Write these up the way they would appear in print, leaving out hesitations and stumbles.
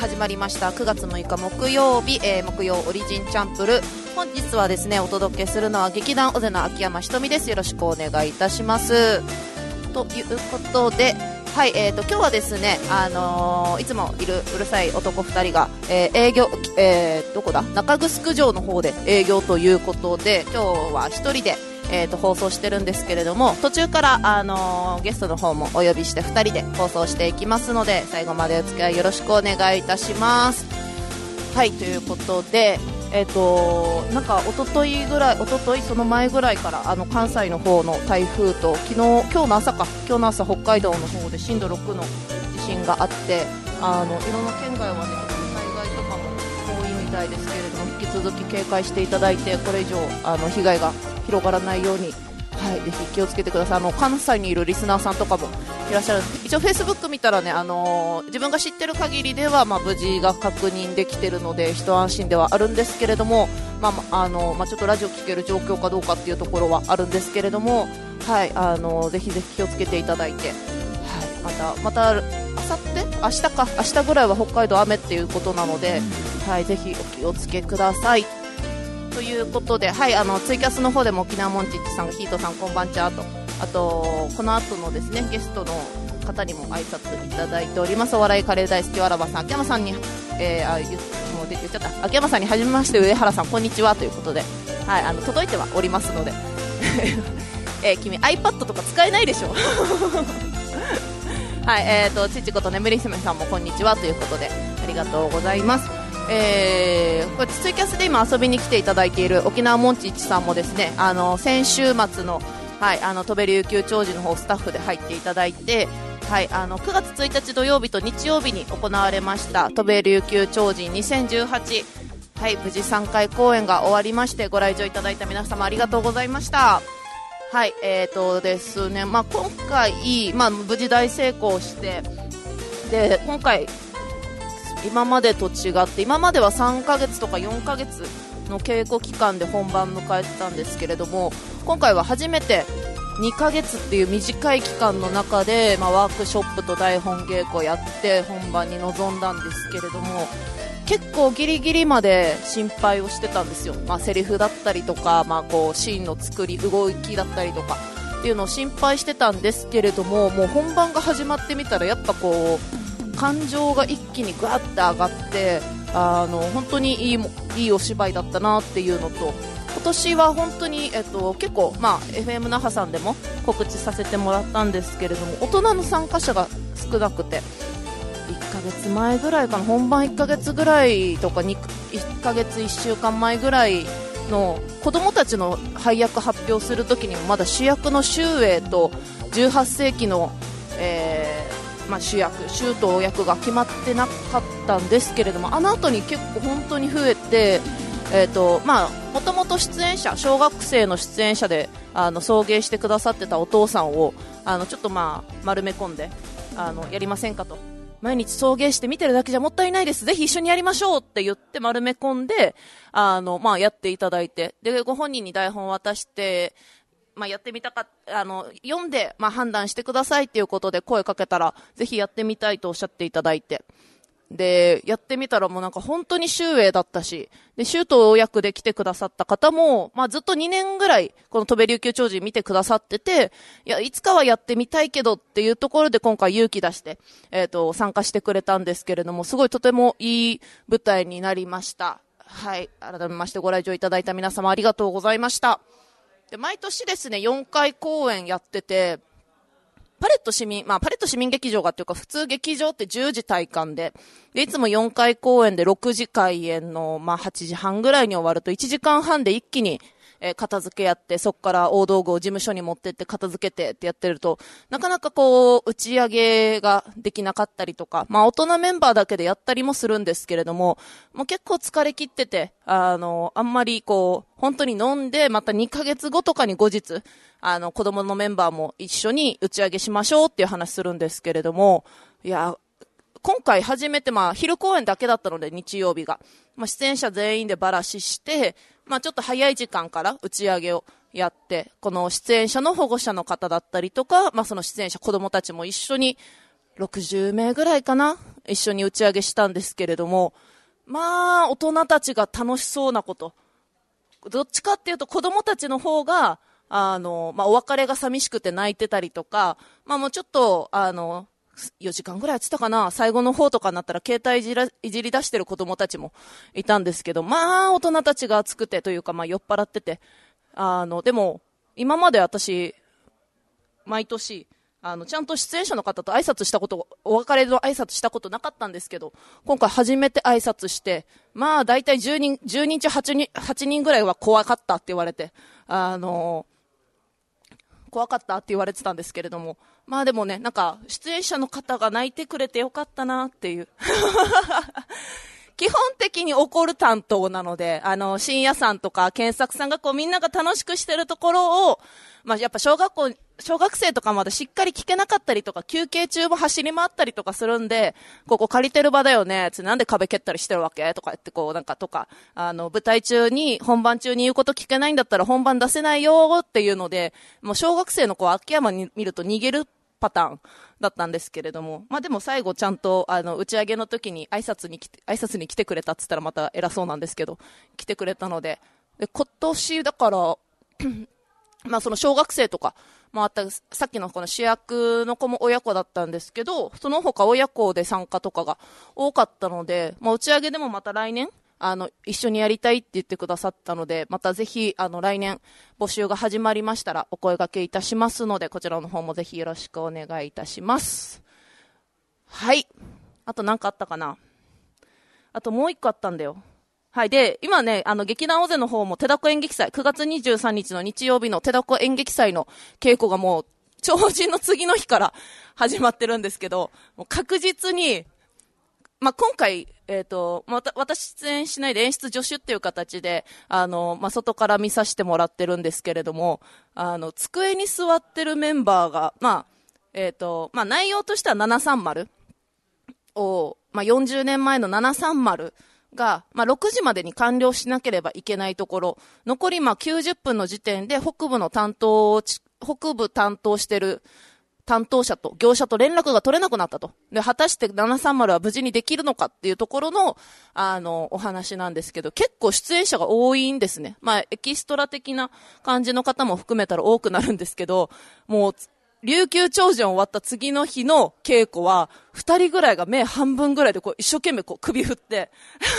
始まりました9月6日木曜日、木曜オリジンチャンプル。本日はですねお届けするのは劇団オゼの秋山ひとみです。よろしくお願いいたします。ということで、はい、今日はですね、いつもいるうるさい男2人が、営業、どこだ中城城の方で営業ということで、今日は1人で放送してるんですけれども、途中から、ゲストの方もお呼びして2人で放送していきますので、最後までお付き合いよろしくお願いいたします。はい、ということで、なんか一昨日その前ぐらいから関西の方の台風と今日の朝北海道の方で震度6の地震があって、いろんな県外はね災害とかも多いみたいですけれども、引き続き警戒していただいて、これ以上被害が広がらないように、はい、ぜひ気をつけてください。関西にいるリスナーさんとかもいらっしゃる。一応フェイスブック見たらね、自分が知ってる限りでは、無事が確認できてるので一安心ではあるんですけれども、ちょっとラジオ聞ける状況かどうかっていうところはあるんですけれども、はい、ぜひぜひ気をつけていただいて、はい、また明日ぐらいは北海道雨っていうことなので、はい、ぜひお気をつけください。ということで、はい、ツイキャスの方でも沖縄モンチッチさん、ヒートさんこんばんちはと、あとこの後のですねゲストの方にも挨拶いただいております。お笑いカレー大好きわらばさん、秋山さんに、もう言っちゃった、秋山さんにはじめまして、上原さんこんにちはということで、はい、届いてはおりますので君 iPad とか使えないでしょはい、ちちこと眠り姫さんもこんにちはということで、ありがとうございます。これツイキャスで今遊びに来ていただいている沖縄モンチッチさんもですね、先週末の、はい、飛べる琉球長寿の方スタッフで入っていただいて、はい、9月1日土曜日と日曜日に行われました飛べる琉球長寿2018、はい、無事3回公演が終わりまして、ご来場いただいた皆様ありがとうございました。はい、ですね、今回、無事大成功して、で今回今までと違って、今までは3ヶ月とか4ヶ月の稽古期間で本番迎えてたんですけれども、今回は初めて2ヶ月っていう短い期間の中で、ワークショップと台本稽古やって本番に臨んだんですけれども、結構ギリギリまで心配をしてたんですよ。セリフだったりとか、シーンの作り、動きだったりとかっていうのを心配してたんですけれども、もう本番が始まってみたらやっぱ感情が一気にグワッて上がって、本当にいいお芝居だったなっていうのと、今年は本当に、結構、FM 那覇さんでも告知させてもらったんですけれども、大人の参加者が少なくて、1ヶ月前ぐらいかな、本番1ヶ月ぐらいとか1ヶ月1週間前ぐらいの子供たちの配役発表するときにもまだ主役の周英と18世紀の、主斗役が決まってなかったんですけれども、あの後に結構本当に増えて、もともと小学生の出演者で送迎してくださってたお父さんをちょっと丸め込んでやりませんかと、毎日送迎して見てるだけじゃもったいないです、ぜひ一緒にやりましょうって言って丸め込んでやっていただいて、でご本人に台本を渡して、やってみたか読んで、判断してくださいっていうことで声かけたら、ぜひやってみたいとおっしゃっていただいて、でやってみたらもうなんか本当に秀英だったし、で周東役で来てくださった方も、ずっと2年ぐらいこの飛べ琉球長寿見てくださってて、いつかはやってみたいけどっていうところで今回勇気出して、参加してくれたんですけれども、すごいとてもいい舞台になりました。はい、改めましてご来場いただいた皆様ありがとうございました。で毎年ですね4回公演やってて、パレット市民劇場がっていうか、普通劇場って10時体感で、いつも4回公演で6時開演の、8時半ぐらいに終わると1時間半で一気に、片付けやって、そこから大道具を事務所に持ってって片付けてってやってると、なかなか打ち上げができなかったりとか、大人メンバーだけでやったりもするんですけれども、もう結構疲れ切ってて、あんまり本当に飲んで、また2ヶ月後とかに後日、子供のメンバーも一緒に打ち上げしましょうっていう話するんですけれども、いや、今回初めて昼公演だけだったので日曜日が、出演者全員でバラシして、ちょっと早い時間から打ち上げをやって、この出演者の保護者の方だったりとか、その出演者子供たちも一緒に 60名ぐらいかな、一緒に打ち上げしたんですけれども、まあ大人たちが楽しそうなこと、どっちかっていうと子供たちの方がお別れが寂しくて泣いてたりとか、もうちょっと4時間ぐらいやってたかな、最後の方とかになったら携帯いじり出してる子供たちもいたんですけど、大人たちが熱くてというか、酔っ払ってて、でも今まで私毎年ちゃんと出演者の方と挨拶したこと、お別れの挨拶したことなかったんですけど、今回初めて挨拶して、だいたい10人中8人ぐらいは怖かったって言われて、怖かったって言われてたんですけれども、でもね、なんか出演者の方が泣いてくれてよかったなっていう基本的に怒る担当なので、深夜さんとか検索さんがみんなが楽しくしてるところを、やっぱ小学生とかまでしっかり聞けなかったりとか、休憩中も走り回ったりとかするんで、ここ借りてる場だよね、なんで壁蹴ったりしてるわけとか言って舞台中に、本番中に言うこと聞けないんだったら本番出せないよっていうので、もう小学生の子は秋山に見ると逃げるパターンだったんですけれども、でも最後ちゃんと打ち上げの時に挨拶に来てくれたって言ったらまた偉そうなんですけど、来てくれたので、今年だからその小学生とかもあった、さっきのこの主役の子も親子だったんですけど、その他親子で参加とかが多かったので、打ち上げでもまた来年一緒にやりたいって言ってくださったので、またぜひ来年募集が始まりましたらお声掛けいたしますので、こちらの方もぜひよろしくお願いいたします。はい、あと何かあったかな。あともう一個あったんだよ。はい。で、今ね、劇団尾瀬の方も手だこ演劇祭、9月23日の日曜日の手だこ演劇祭の稽古がもう、超人の次の日から始まってるんですけど、もう確実に、今回、私出演しないで演出助手っていう形で、外から見させてもらってるんですけれども、机に座ってるメンバーが、内容としては730を、40年前の730が、6時までに完了しなければいけないところ、残り90分の時点で北部担当してる担当者と業者と連絡が取れなくなったと。で、果たして730は無事にできるのかっていうところの、お話なんですけど、結構出演者が多いんですね。エキストラ的な感じの方も含めたら多くなるんですけど、もう、琉球超人終わった次の日の稽古は、2人ぐらいが目半分ぐらいで一生懸命首振って、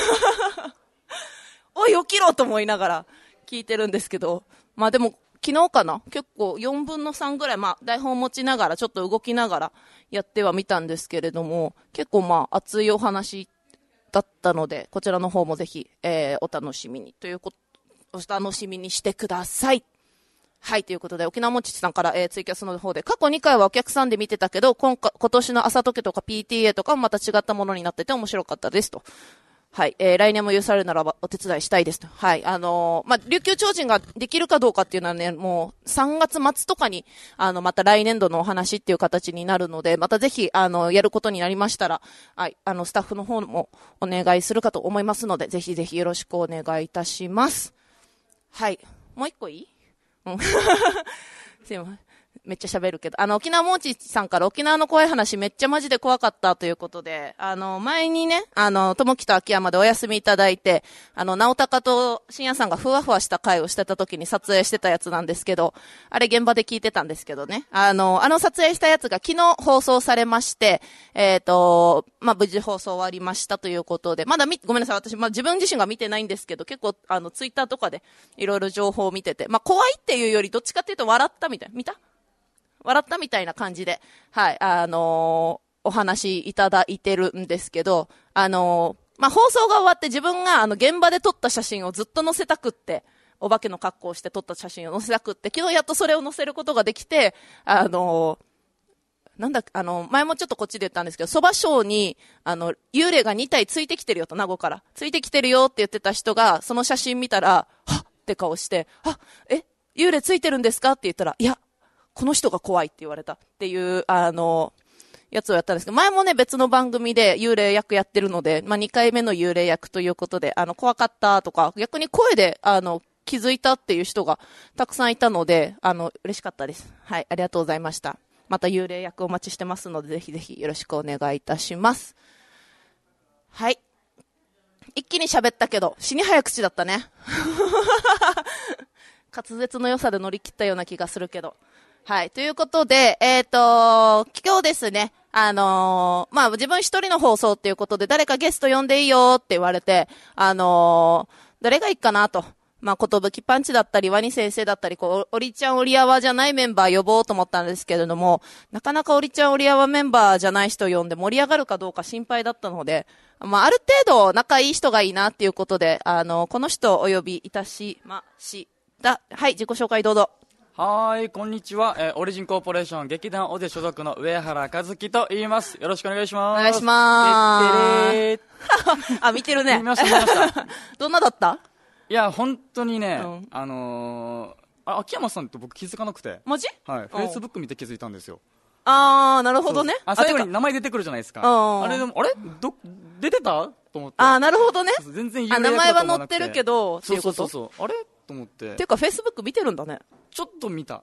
おい起きろと思いながら聞いてるんですけど、でも、昨日かな、結構4分の3ぐらい、台本持ちながらちょっと動きながらやってはみたんですけれども、結構熱いお話だったので、こちらの方もぜひ、お楽しみにお楽しみにしてください。はい、ということで、沖縄もちちさんから、ツイキャスの方で、過去2回はお客さんで見てたけど、今年の朝時とか PTA とかもまた違ったものになってて面白かったですと。はい。来年も許されるならばお手伝いしたいですと。はい。琉球超人ができるかどうかっていうのはね、もう3月末とかに、また来年度のお話っていう形になるので、またぜひ、やることになりましたら、はい。スタッフの方もお願いするかと思いますので、ぜひぜひよろしくお願いいたします。はい。もう一個いい？うん。すいません。めっちゃ喋るけど、沖縄もーちさんから沖縄の怖い話めっちゃマジで怖かったということで、前にね、友木と秋山でお休みいただいて、直高と深夜さんがふわふわした回をしてた時に撮影してたやつなんですけど、あれ現場で聞いてたんですけどね、撮影したやつが昨日放送されまして、無事放送終わりましたということで、まだごめんなさい、私、自分自身が見てないんですけど、結構、ツイッターとかでいろいろ情報を見てて、怖いっていうよりどっちかっていうと笑ったみたいな、笑ったみたいな感じで、はい、お話いただいてるんですけど、放送が終わって自分が現場で撮った写真をずっと載せたくって、お化けの格好をして撮った写真を載せたくって、昨日やっとそれを載せることができて、前もちょっとこっちで言ったんですけど、蕎麦ショーに、幽霊が2体ついてきてるよと、名護から。ついてきてるよって言ってた人が、その写真見たら、はっって顔して、幽霊ついてるんですかって言ったら、いや、この人が怖いって言われたっていう、やつをやったんですけど、前もね、別の番組で幽霊役やってるので、2回目の幽霊役ということで、怖かったとか、逆に声で、気づいたっていう人がたくさんいたので、嬉しかったです。はい、ありがとうございました。 また幽霊役お待ちしてますので、ぜひぜひよろしくお願いいたします。はい。一気に喋ったけど、死に早口だったね。滑舌の良さで乗り切ったような気がするけど。はい。ということで、今日ですね、まあ、自分一人の放送っていうことで、誰かゲスト呼んでいいよって言われて、誰がいいかなと。まあ、ことぶきパンチだったり、ワニ先生だったり、オリちゃんオリアワじゃないメンバー呼ぼうと思ったんですけれども、なかなかオリちゃんオリアワメンバーじゃない人呼んで盛り上がるかどうか心配だったので、まあ、ある程度仲いい人がいいなっていうことで、この人をお呼びいたしました。はい、自己紹介どうぞ。 はい、こんにちは。オリジンコーポレーション劇団オデ所属の上原和樹と言います。よろしくお願いします。 お願いしまーす。あ、見てるね。 見ました。 どんなだった？ いや、本当にね、秋山さんと僕気づかなくて。 マジ？ はい、Facebook 見て気づいたんですよ。 あー、なるほどね。 最後に名前出てくるじゃないですか。あれでも、出てたと思って。 あー、なるほどね。 全然有名だと思わなくて。 名前は載ってるけど、っていうこと？ そう。あれと思って。 ていうか、Facebook 見てるんだね。 ちょっと見た。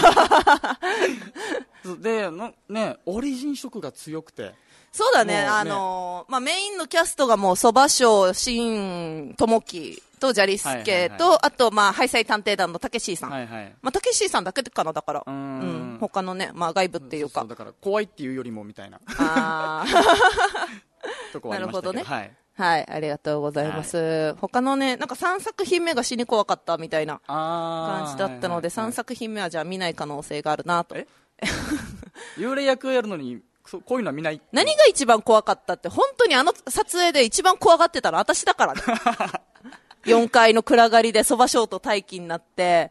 で、ね、オリジン色が強くて。 そうだね。まあ、メインのキャストがもう、蕎麦賞、新智樹とジャリスケと、あと、まあ、ハイサイ探偵団のたけしーさん。まあ、たけしーさんだけかな、だから。他のね、まあ、外部っていうか。 そう、だから、怖いっていうよりも、みたいな。とこはありましたけど。なるほどね。 はい、ありがとうございます。他のね、なんか3作品目が死に怖かったみたいな感じだったので、3作品目はじゃあ見ない可能性があるなと。 幽霊役をやるのに、こういうのは見ない。 何が一番怖かったって、本当に撮影で一番怖がってたの私だからね。4階の暗がりで蕎麦賞と待機になって、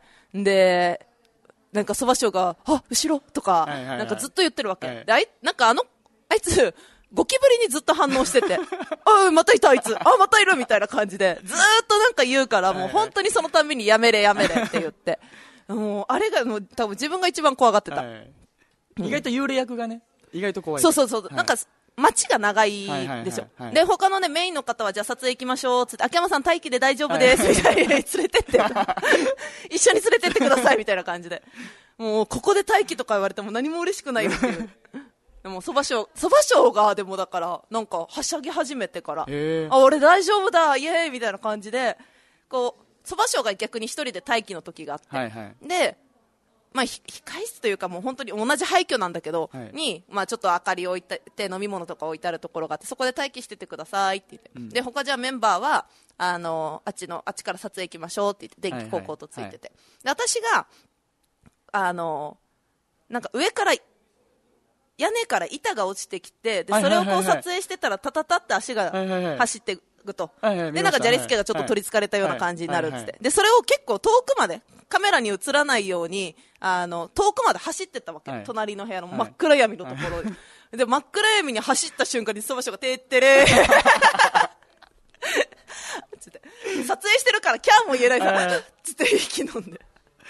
で、なんか蕎麦賞が、後ろとか、なんかずっと言ってるわけ。で、なんかあいつ、ゴキブリにずっと反応してて、またいたあいつ、またいるみたいな感じで、ずーっとなんか言うから、もう本当にそのためにやめれって言って。もう、あれがもう多分自分が一番怖がってた。 意外と幽霊役がね、意外と怖い。 そう。なんか、街が長いですよ。で、他のね、メインの方は、じゃあ撮影行きましょう、つって、秋山さん待機で大丈夫です、みたいに連れてって。一緒に連れてってください、みたいな感じで。もう、ここで待機とか言われても何も嬉しくないよっていう。でも、蕎麦賞が、でもだから、なんか、はしゃぎ始めてから、俺大丈夫だ、イエーイみたいな感じで、蕎麦賞が逆に一人で待機の時があって、で、まあ、控室というかもう本当に同じ廃墟なんだけど、まあちょっと明かりを置いて飲み物とか置いてあるところがあって、そこで待機しててくださいって言って、で、他じゃあメンバーは、あっちから撮影行きましょうって言って、電気高校とついてて。で、私が、なんか上から、屋根から板が落ちてきて、で、それを撮影してたら、タタタって足が走っていくと。で、なんかジャリスケがちょっと取り憑かれたような感じになるっつって。で、それを結構遠くまで、カメラに映らないように、遠くまで走ってったわけ。隣の部屋の真っ暗闇のところで。で、真っ暗闇に走った瞬間に、蕎麦賞がてってれー。撮影してるからキャーも言えないから、つって息飲んで。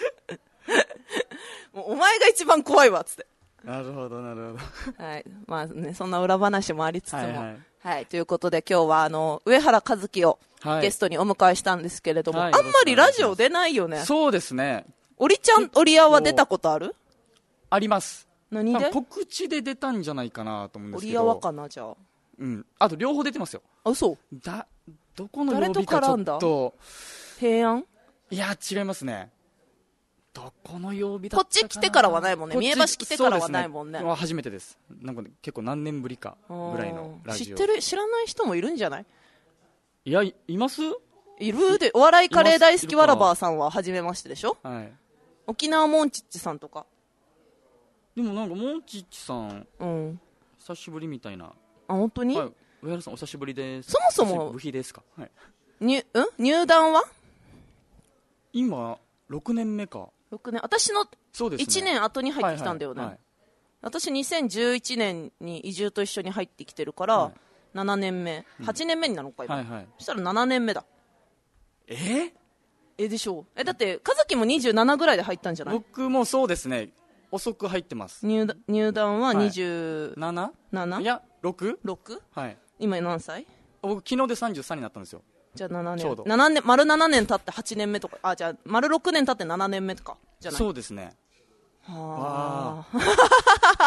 もうお前が一番怖いわ、つって。 なるほど。 はい。まあね、そんな裏話もありつつも。はい。ということで今日は上原和樹をゲストにお迎えしたんですけれども、あんまりラジオ出ないよね。 そうですね。 オリちゃん、オリアは出たことある？ あります。 何で？ 告知で出たんじゃないかなと思うんですけど。 オリアはかな、じゃあ。 あと両方出てますよ。 嘘？ どこの曜日かちょっと。 平安？ いや、違いますね。どこの曜日だったかな。 こっち来てからはないもんね。三重橋来てからはないもんね。 初めてです。なんか、結構何年ぶりかぐらいのラジオ。 知らない人もいるんじゃない？ いや、いますいるで、お笑いカレー大好きわらばーさんは初めましてでしょ？ はい。 沖縄モンチッチさんとか。 でもなんかモンチッチさん、久しぶりみたいな。 本当に？ はい。上原さんお久しぶりです。 そもそも。 部費ですか？はい。 入団は？ 今、6年目か。 6年。私の1年後に入ってきたんだよね。私2011年に移住と一緒に入ってきてるから、7年目。8年目になるのか、今。そしたら7年目だ。でしょう。だって、和樹も27ぐらいで入ったんじゃない？ 僕もそうですね。遅く入ってます。 入団は27？ いや、6？ 6？ はい。 今何歳？ 僕、昨日で33になったんですよ。 じゃあ7年。 ちょうど。 丸7年経って8年目とか。じゃあ、丸6年経って7年目とか。じゃない？ そうですね。 は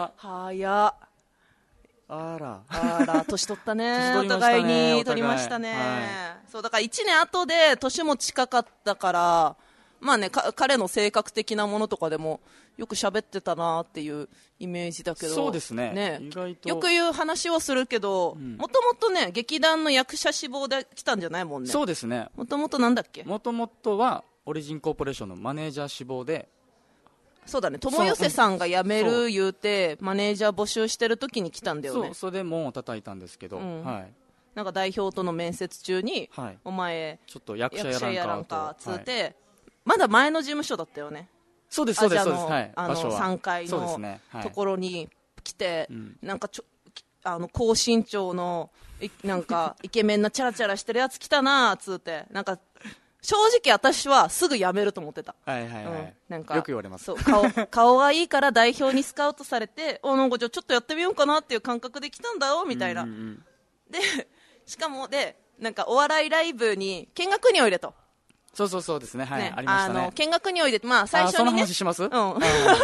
な。 早っ。 あら。 あら、年取ったね。 年取りましたねお互いにお互い取りましたね。 はそう、だから1年後で年も近かったから、まあね、彼の性格的なものとかでもよく喋ってたなっていうイメージだけど。 そうですね。意外と。 よく言う話はするけど、もともとね、劇団の役者志望で来たんじゃないもんね。 そうですね。 もともとなんだっけ？ もともとは、オリジンコーポレーションのマネージャー志望で、 そうだね、友寄さんが辞める言うて、マネージャー募集してる時に来たんだよね。 そう、それで門を叩いたんですけど、はい。 なんか代表との面接中に、 はい、 お前、 ちょっと役者やらんかつって、はい、まだ前の事務所だったよね。 そうです、そうです、そうです。 はい、3階のところに来て、なんか高身長の、なんか、イケメンなチャラチャラしてるやつ来たなーつって、なんか、正直私はすぐ辞めると思ってた。 はいはいはい。 なんかよく言われます。 そう、顔がいいから代表にスカウトされて、なんかじゃあちょっとやってみようかなっていう感覚で来たんだよ、みたいな。で、しかもなんかお笑いライブに見学においでと。 そうですね、はい、ありましたね。 見学においで、まあ最初にね。 その話します？うん。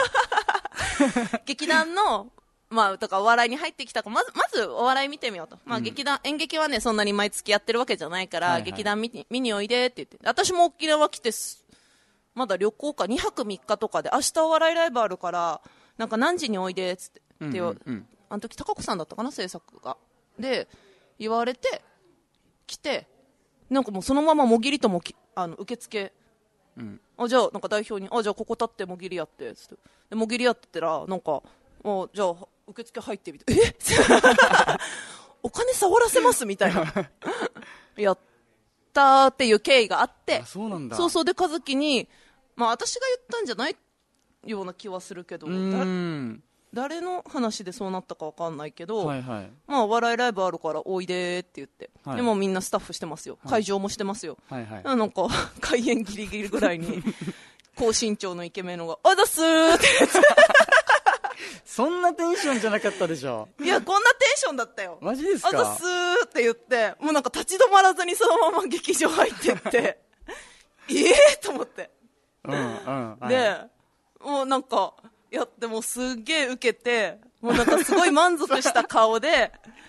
劇団の、まあ、とかお笑いに入ってきたまずお笑い見てみようと。まあ演劇はね、そんなに毎月やってるわけじゃないから、劇団見においでって言って。私も沖縄来てまだ旅行か2泊3日とかで、明日お笑いライブあるから、なんか何時においでっつって。あの時高子さんだったかな、制作が。で、言われて、来て、なんかもうそのままもぎりとも受付、じゃあなんか代表に、じゃあここ立ってもぎりやってつって。でもぎりやってたら、なんか、じゃあ受付入ってみて、お金触らせますみたいなやったっていう経緯があって、 そうなんだ。 そうで、和樹に、まあ私が言ったんじゃないような気はするけど、誰の話でそうなったかわかんないけど、まあお笑いライブあるからおいでって言って、でもみんなスタッフしてますよ、会場もしてますよ、なんか開演ギリギリぐらいに高身長のイケメンのがあざっすーって言ってそんなテンションじゃなかったでしょ。 いや、こんなテンションだったよ。 マジですか？ あざっすーって言って、もうなんか立ち止まらずにそのまま劇場入ってってと思って、で、もうなんかやってもすっげえウケて、もうなんかすごい満足した顔で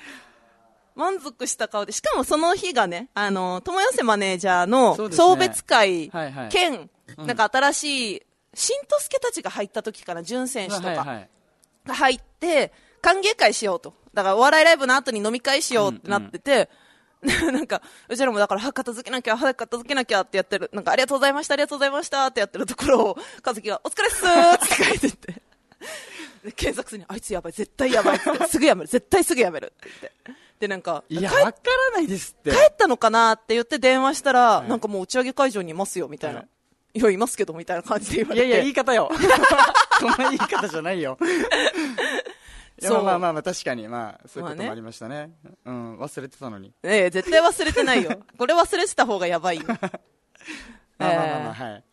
しかもその日がね、友寄マネージャーの送別会兼、なんか新しい新とすけたちが入った時かな、潤選手とかが入って歓迎会しようと。だからお笑いライブの後に飲み会しようってなってて、なんかうちらもだから早く片付けなきゃってやってる、なんかありがとうございましたってやってるところを和樹がお疲れっすーって書いてってで検索するにあいつやばい、絶対やばいってすぐやめる、絶対すぐやめるって言って、でなんかいや、わからないですって、 帰ったのかなって言って電話したら、なんかもう打ち上げ会場にいますよみたいな、いやいますけどみたいな感じで言われて、 いや言い方よそんな言い方じゃないよそう、まあ確かに、まあそういうこともありましたね。忘れてたのに。 絶対忘れてないよ。これ忘れてた方がやばいよ。はい。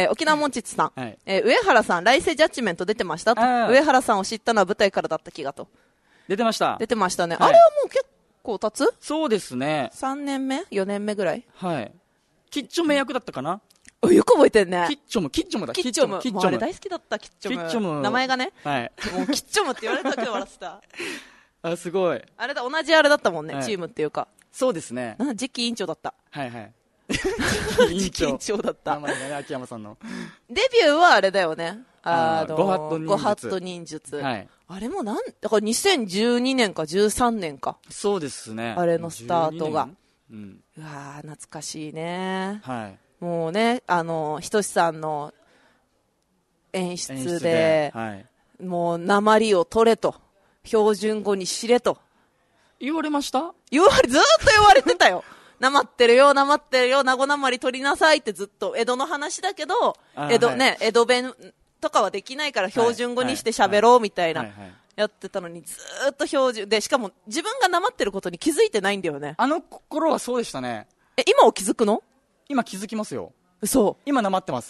沖縄もんちつさん、上原さん来世ジャッジメント出てましたと。上原さんを知ったのは舞台からだった気がと。 出てましたね。 あれはもう結構経つ？ そうですね。 3年目 ?4 年目ぐらい。 はい。キッチョム役だったかな。 よく覚えてんね。 キッチョムだ。 キッチョム。もうあれ大好きだった、キッチョム。名前がね。 はい。 もうキッチョムって言われた時は笑ってた。 あ、すごい。 あれだ、同じあれだったもんね、チームっていうか。 そうですね。 次期委員長だった。 はいはい。 次期委員長だった。 名前がね、秋山さんの。 デビューはあれだよね。 ごハット忍術。はい。あれもだから2012年か13年か。 そうですね。 あれのスタートが。うわー、懐かしいね。 はい。 もうね、ひとしさんの演出で、もう、訛りを取れと、標準語にしれと。 言われました？ ずーっと言われてたよ。なまってるよ、名護なまり取りなさいってずっと、江戸の話だけど、江戸弁とかはできないから標準語にして喋ろうみたいな、やってたのに、ずーっと標準、で、しかも自分がなまってることに気づいてないんだよね。 あの頃はそうでしたね。 今を気づくの？ 今気づきますよ。 嘘。 今なまってます。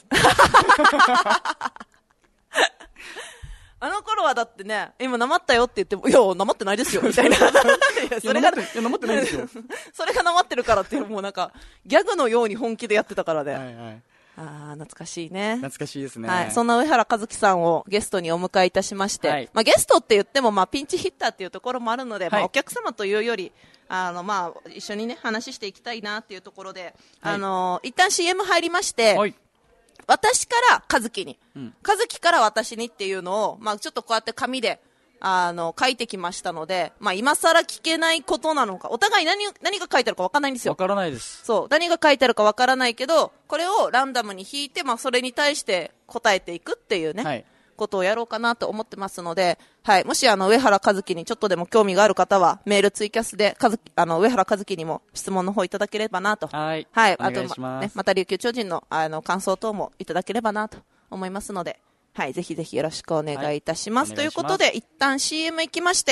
あの頃はだってね、今なまったよって言っても、いや、なまってないですよ、みたいな。それが、 なまってないですよ。 それがなまってるからっていう、もうなんか、ギャグのように本気でやってたからね。 懐かしいね。 懐かしいですね。 はい。そんな上原和樹さんをゲストにお迎えいたしまして、 はい、 まあゲストって言っても、まあピンチヒッターっていうところもあるので、はい、まあお客様というより、まあ一緒にね、話していきたいなっていうところで、はい、一旦 CM 入りまして、はい、私から和樹に、和樹から私にっていうのを、まあちょっとこうやって紙で、書いてきましたので、まあ今更聞けないことなのか、お互い何が書いてあるかわからないんですよ。 わからないです。 そう。何が書いてあるかわからないけど、これをランダムに引いて、まあそれに対して答えていくっていうね、はい、ことをやろうかなと思ってますので、はい。もし上原和樹にちょっとでも興味がある方は、メールツイキャスで、上原和樹にも質問の方いただければなと。 はい。 はい。 お願いします。 ね、また琉球超人の、感想等もいただければなと思いますので、はい、ぜひぜひよろしくお願いいたします。はい、ということで、一旦 CM 行きまして、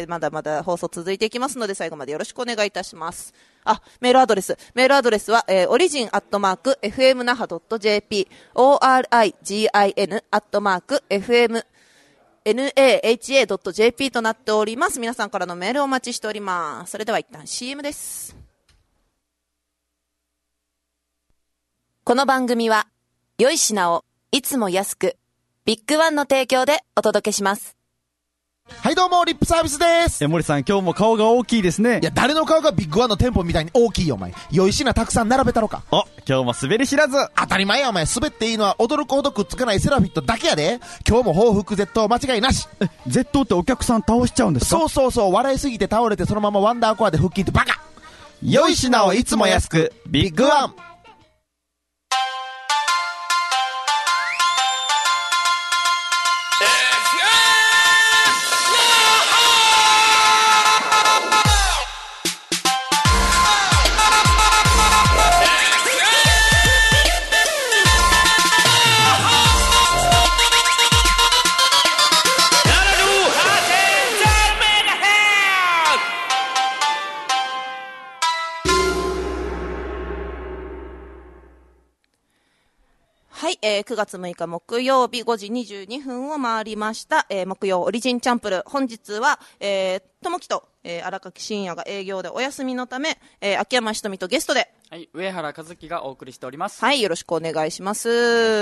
まだまだ放送続いていきますので、最後までよろしくお願いいたします。メールアドレスは、origin@fmnaha.jp、origin@fmnaha.jp となっております。皆さんからのメールをお待ちしております。それでは一旦 CM です。この番組は、良い品をいつも安く、ビッグワンの提供でお届けします。 はいどうも、リップサービスです。 森さん、今日も顔が大きいですね。 いや、誰の顔がビッグワンの店舗みたいに大きいよ、お前。良い品たくさん並べたろか。 今日も滑り知らず。 当たり前や、お前。滑っていいのは驚くほどくっつかないセラフィットだけやで。今日も報復絶倒間違いなし。 絶倒ってお客さん倒しちゃうんですか？ そう。笑いすぎて倒れてそのままワンダーコアで腹筋ってバカ。 良い品をいつも安く、ビッグワン。 9月6日木曜日5時22分を回りました。木曜オリジンチャンプル。本日は、ともきと、荒垣真也が営業でお休みのため、秋山ひとみとゲストで、 はい、上原和樹がお送りしております。 はい、よろしくお願いします。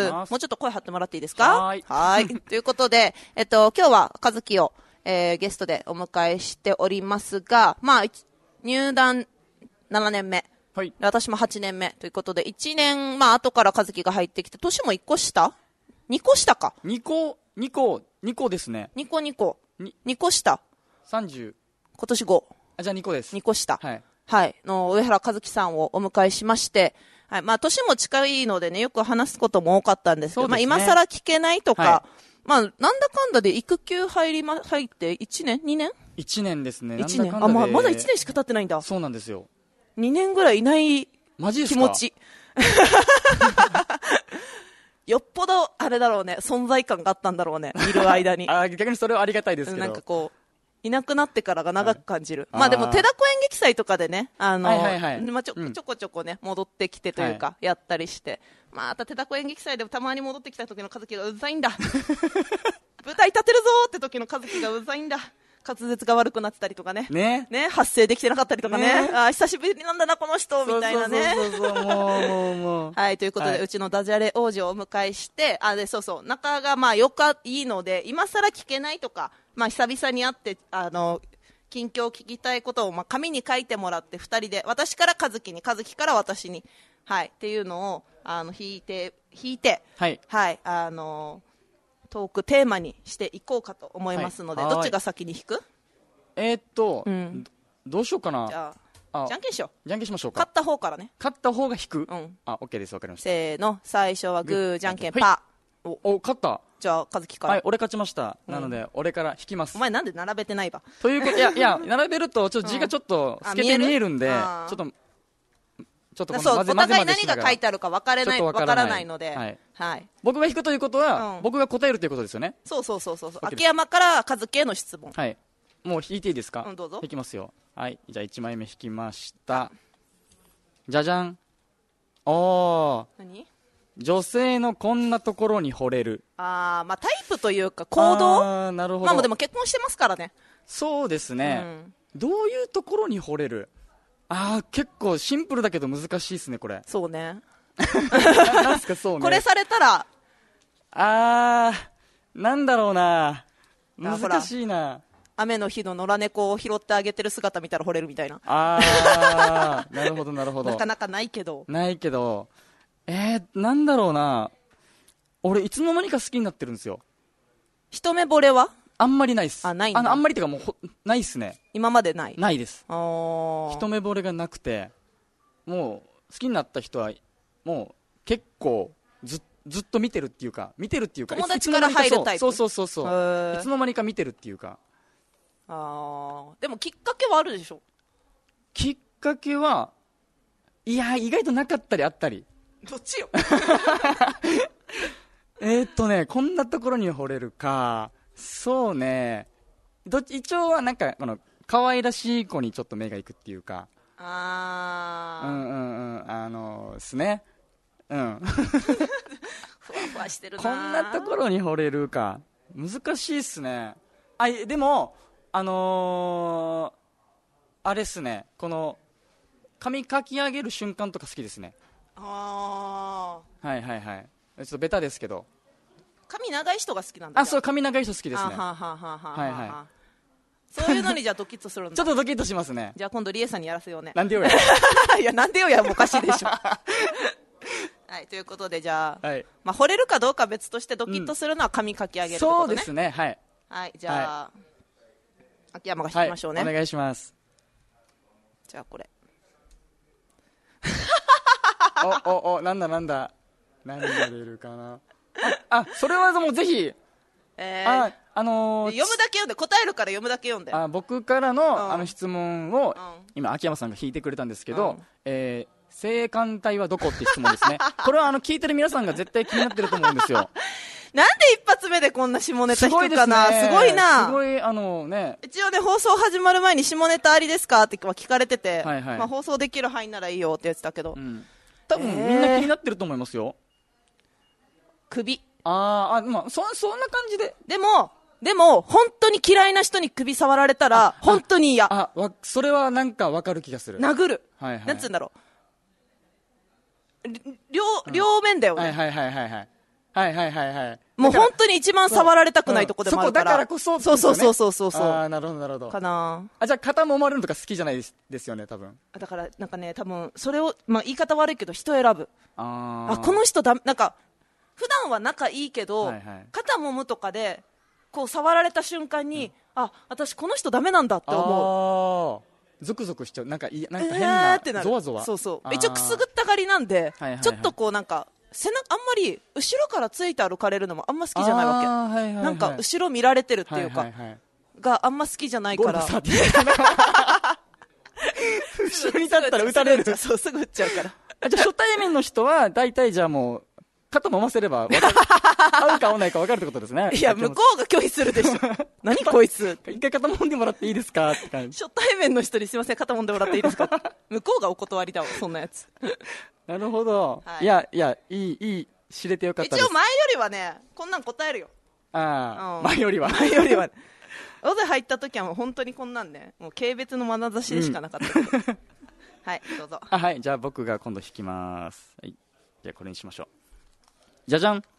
もうちょっと声張ってもらっていいですか？はい。ということで、今日は和樹を、ゲストでお迎えしておりますが、まあ、入団7年目。はい、私も8年目ということで、1年、まあ、後から和樹が入ってきて、年も1個下 ?2 個下か。 2個ですね。 2個下。 30。 今年5。 じゃあ2個です。 2個下。 はい。 はい。上原和樹さんをお迎えしまして、はい。まあ、年も近いのでね、よく話すことも多かったんですけど、まあ、今更聞けないとか、はい、まあ、なんだかんだで育休入って1年 ?2 年 ?1 年ですね。 1年。まだ1年しか経ってないんだ。 そうなんですよ。 2年ぐらいいない気持ち。よっぽど、あれだろうね、存在感があったんだろうね、いる間に。 逆にそれはありがたいですけど。 なんかこう、いなくなってからが長く感じる。はい、まあでも、手だこ演劇祭とかでね、まあちょこちょこね、戻ってきてというか、やったりして。また手だこ演劇祭でもたまに戻ってきた時の和樹がうざいんだ。舞台立てるぞーって時の和樹がうざいんだ。滑舌が悪くなってたりとかね。ね、発声できてなかったりとかね。久しぶりなんだな、この人、みたいなね。もう。はい、ということで、はい、うちのダジャレ王子をお迎えして、仲がまあいいので、今更聞けないとか、まあ久々に会って、近況を聞きたいことを、まあ紙に書いてもらって、二人で、私から和樹に、和樹から私に、はい、っていうのを、引いて、はい、トークテーマにしていこうかと思いますので、どっちが先に引く？ どうしようかな。 じゃあ、じゃんけんしよう。 じゃんけんしましょうか。 勝った方からね。 勝った方が引く？ うん。 OK です。わかりました。 せーの、最初はグー、じゃんけん、パー。勝った。 じゃあ、和樹から。 はい、俺勝ちました。なので、俺から引きます。 お前なんで並べてないば。 ということ、いや、並べると、ちょっと字がちょっと透けて見えるんで、ちょっとそう、お互い何が書いてあるか分からないので、はい。 僕が引くということは、僕が答えるということですよね。 そう。秋山から和樹への質問。 はい。もう引いていいですか？ どうぞ。 引きますよ。はい。じゃあ1枚目引きました。じゃじゃん。 何？ 女性のこんなところに惚れる。 まあタイプというか行動？ なるほど。 まあでも結婚してますからね。 そうですね。どういうところに惚れる？結構シンプルだけど難しいですね、これ。 そうね。 なんすか、そうね。 これされたら、 なんだろうな。 あほら難しいな。 雨の日の野良猫を拾ってあげてる姿見たら惚れるみたいな。 なるほど、なるほど。 なかなかないけど。 ないけど、なんだろうな。俺、いつの間にか好きになってるんですよ。 一目惚れはあんまりないっす。 ないんだ。 あんまりっていうかもうないっすね。 今までない。 ないです。 一一目惚れがなくて、もう好きになった人はもう結構ずっと見てるっていうか友達から入るタイプ。 そういつの間にか見てるっていうか。 でもきっかけはあるでしょ。 きっかけはいや意外となかったりあったり。 どっちよ。 こんなところに惚れるか。そうね、一応はなんかこの可愛らしい子にちょっと目がいくっていうか。ですね。ふわふわしてるな。 こんなところに惚れるか難しいっすね。でもあれっすね、この髪かき上げる瞬間とか好きですね。はいはいはい。ちょっとベタですけど、 髪長い人が好きなんだ。 そう、髪長い人好きですね。 そういうのにじゃあドキッとするんだ。 ちょっとドキッとしますね。 じゃあ今度リエさんにやらせようね。 なんでよや。 いや、なんでよやもおかしいでしょ。はい、ということでじゃあ、惚れるかどうか別としてドキッとするのは髪かき上げるってことね。 そうですね。はい。 はい、じゃあ、秋山が引きましょうね。 お願いします。 じゃあこれ。 なんだ何が出るかな。それはもうぜひ。 読むだけ読んで、答えるから読むだけ読んで。 僕からの、質問を、今秋山さんが引いてくれたんですけど、性感帯はどこって質問ですね。これは聞いてる皆さんが絶対気になってると思うんですよ。 なんで一発目でこんな下ネタ引くかな。すごいな。 すごいね。 一応ね、放送始まる前に下ネタありですかって聞かれてて、放送できる範囲ならいいよって言ってたけど、 多分みんな気になってると思いますよ。 首。 そんな感じで。 でも本当に嫌いな人に首触られたら本当に嫌。 それはなんかわかる気がする。 殴る。なんつうんだろう。両面だよね。もう本当に一番触られたくないとこでもあるから。 そこだからこそ。 そう。 なるほど。 かな。 じゃあ肩もまれるのとか好きじゃないですよね、多分。 だからなんかね、多分それを言い方悪いけど人選ぶ。この人なんか普段は仲いいけど、肩もむとかでこう触られた瞬間に、私この人ダメなんだって思う。ゾクゾクしちゃう。なんか変なゾワゾワ。 そう一応くすぐったがりなんで、ちょっとこうなんかあんまり後ろからついて歩かれるのもあんま好きじゃないわけ。なんか後ろ見られてるっていうかがあんま好きじゃないから。後ろに立ったら撃たれる。 そう、すぐ撃っちゃうから。 じゃあ初対面の人は大体じゃあもう肩揉ませれば合うか合わないか分かるってことですね。 いや、向こうが拒否するでしょ。何こいつ。 一回肩揉んでもらっていいですかって感じ。 初対面の人にすいません、肩揉んでもらっていいですか。向こうがお断りだわ、そんなやつ。 なるほど。いや、いい、知れてよかったです。 一応前よりはね、こんなん答えるよ。 前よりは。 大勢入った時はもう本当にこんなんね、もう軽蔑の眼差しでしかなかったけど。はい、どうぞ。 はい、じゃあ僕が今度引きます。はい。じゃあこれにしましょう。じゃじゃん。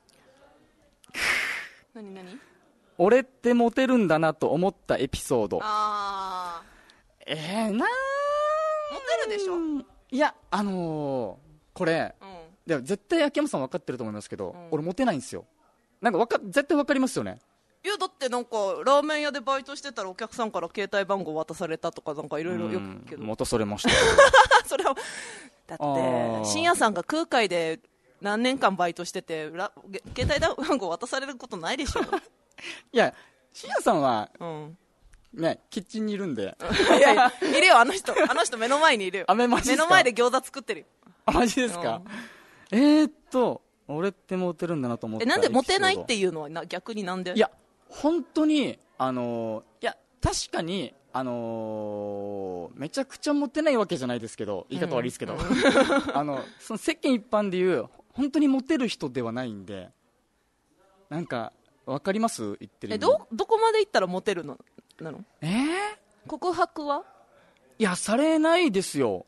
何俺ってモテるんだなと思ったエピソード。モテるでしょ。 いや、これ、絶対秋山さん分かってると思いますけど、俺モテないんですよ。なんか絶対分かりますよね。 いや、だってなんかラーメン屋でバイトしてたらお客さんから携帯番号渡されたとかなんかいろいろよく聞くけど。 元それましたそれはだって深夜さんが空海で何年間バイトしてて携帯番号渡されることないでしょ。 いや、深夜さんは、ね、キッチンにいるんで。 いやいるよ、あの人目の前にいるよ。目の前で餃子作ってるよ。 マジですか。俺ってモテるんだなと思った。 なんでモテないっていうのは逆になんで。 いや、本当にいや確かにめちゃくちゃモテないわけじゃないですけど、言い方悪いですけど、その世間一般でいう本当にモテる人ではないんで、なんかわかります？言ってる。 どこまで行ったらモテるのなの？告白は？ いや、されないですよ。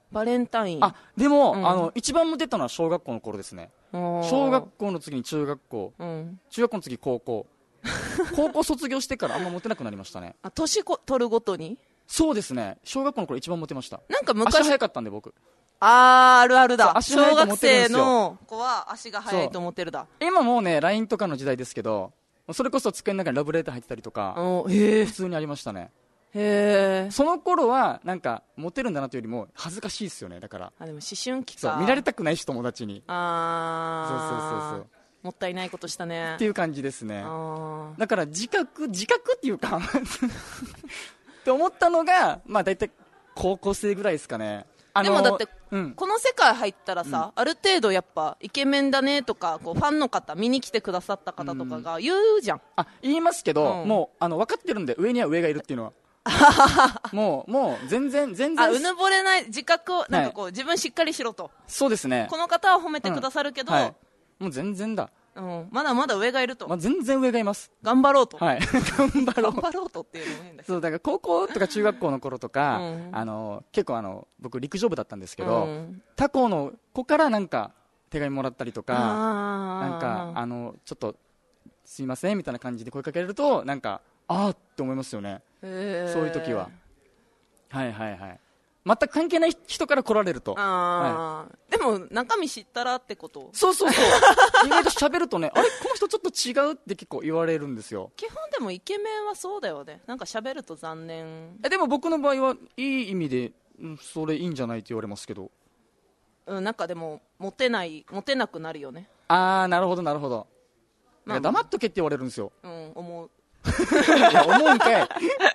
バレンタイン。 あ、でも、一番モテたのは小学校の頃ですね。 小小学校の次に中学校、 うん。 中学校の次高校。高校卒業してからあんまモテなくなりましたね。 あ、年取るごとにそうですね。小学校の頃一番モテました。 なんか足昔、 早かったんで僕。 あるあるだ。 そう足早いと小学生思ってるんですよの子は足が速いと思ってるだ。 今もうね、LINE とかの時代ですけど、それこそ机の中にラブレター入ってたりとか、 へ普通にありましたね。 え。 その頃は、なんか、モテるんだなというよりも、恥ずかしいですよね、だから。 あ、でも思春期か。 そう、見られたくないし、友達に。 あー。 そう。 もったいないことしたね。 っていう感じですね。 あだから自覚っていうかって思ったのが、まあ大体高校生ぐらいですかね。 でもだって、 うん、 この世界入ったらさ、ある程度やっぱイケメンだねとかこうファンの方見に来てくださった方とかが言うじゃん、 言いますけど、 うんもう分かってるんで、上には上がいるっていうのはもう全然うぬぼれない自覚をなんかこう、自分しっかりしろと。 そうですね。 この方は褒めてくださるけど、 はい、もう全然だ、 まだまだ上がいると、 まあ、全然上がいます。 頑張ろうと、 はい頑張ろう頑張ろうとっていうのも変だけど、 そうだから高校とか中学校の頃とか、 うん結構僕陸上部だったんですけど、 うん他校の子からなんか手紙もらったりとか、 ななんかちょっとすいませんみたいな感じで声かけられると、なんかあーって思いますよね。そういう時ははい全く関係ない人から来られると、 でも中身知ったらってこと。 そう意外と喋るとね、あれこの人ちょっと違うって結構言われるんですよ。 基本でもイケメンはそうだよね。なんか喋ると残念。 でも僕の場合はいい意味で、それいいんじゃないって言われますけど、 なんかでもモテなくなるよね。 なるほど、まああ、黙っとけって言われるんですよ。 思ういや思うんかい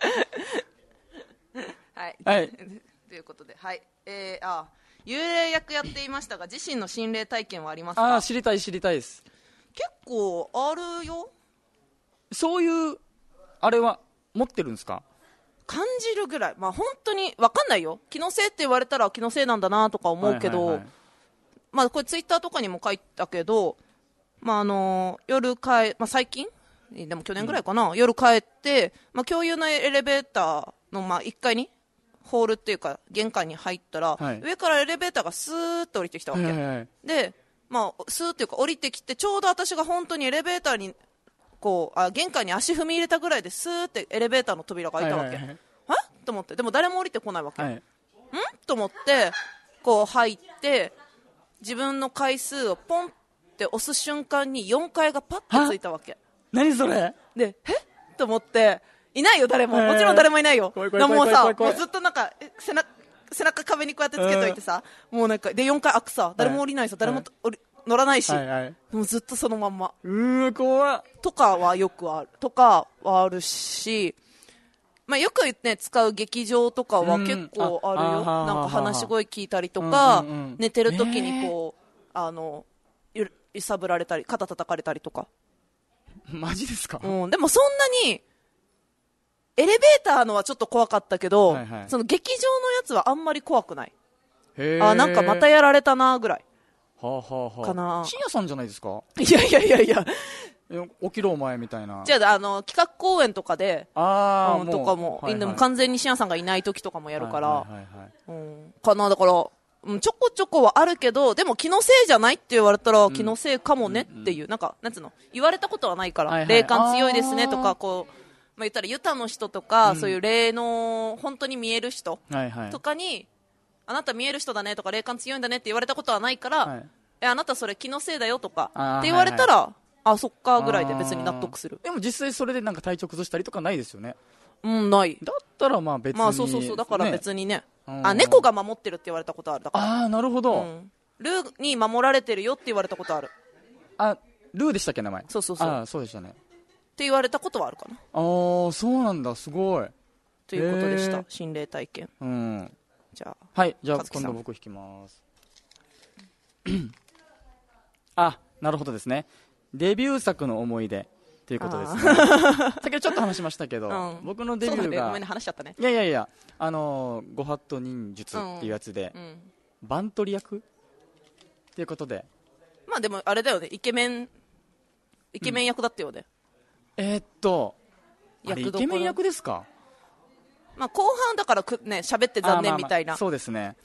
はいということで、はい、幽霊役やっていましたが、自身の心霊体験はありますか？ 知りたいです。 結構あるよ。 そういうあれは持ってるんですか？ 感じるぐらい、まあ本当に分かんないよ。気のせいって言われたら気のせいなんだなとか思うけど、まあこれツイッターとかにも書いたけど、まあ最近でも去年ぐらいかな、夜帰って、まあ、共有のエレベーターのまあ1階にホールっていうか玄関に入ったら、上からエレベーターがスーッと降りてきたわけ、で、まあ、スーッっていうか降りてきて、ちょうど私が本当にエレベーターに玄関に足踏み入れたぐらいでスーッてエレベーターの扉が開いたわけ、と思って、でも誰も降りてこないわけ、と思ってこう入って、自分の階数をポンって押す瞬間に4階がパッとついたわけ。 何それで、と思って、いないよ誰も、もちろん誰もいないよ。もうさ、もうずっとなんか背中壁にこうやってつけといてさ、もうなんかで4階開くさ、誰も降りないさ、誰も乗らないし、もうずっとそのまんま。 怖っとかはよくある。とかはあるし、まあ、よくね使う劇場とかは結構あるよ。なんか話し声聞いたりとか、寝てる時にこう揺さぶられたり肩叩かれたりとか。 マジですか？ でもそんなにエレベーターのはちょっと怖かったけど、その劇場のやつはあんまり怖くない。なんかまたやられたなぐらいかな。 深夜さんじゃないですか？ いや起きろお前みたいな。 じゃあ企画公演とかでとかも、でも完全に深夜さんがいない時とかもやるから、かな。だからちょこちょこはあるけど、でも気のせいじゃないって言われたら気のせいかもねっていう、なんかなんつうの、言われたことはないから、霊感強いですねとか、こう、まあ、言ったらユタの人とか、そういう霊の本当に見える人とかに、あなた見える人だねとか霊感強いんだねって言われたことはないから、あなたそれ気のせいだよとかって言われたら、そっかぐらいで別に納得する。 でも実際それでなんか体調崩したりとかないですよね。 ない。 だったらまあ別に、 そうだから別にね、猫が守ってるって言われたことある。だからなるほど、 ルーに守られてるよって言われたことある。 ルーでしたっけ名前？ そうそうでしたねって言われたことはあるかな。 そうなんだ、すごいということでした。心霊体験。じゃあ今度僕弾きますなるほどですね。デビュー作の思い出ということですね。先ほどちょっと話しましたけど、僕のデビューが、 ごめんね、話しちゃったね。 いやご法度忍術っていうやつで、バントリ役っていうことで、 まあでもあれだよね、イケメン役だったよね。 あれイケメン役ですか？ まあ後半だからね、喋って残念みたいな。 そうですね。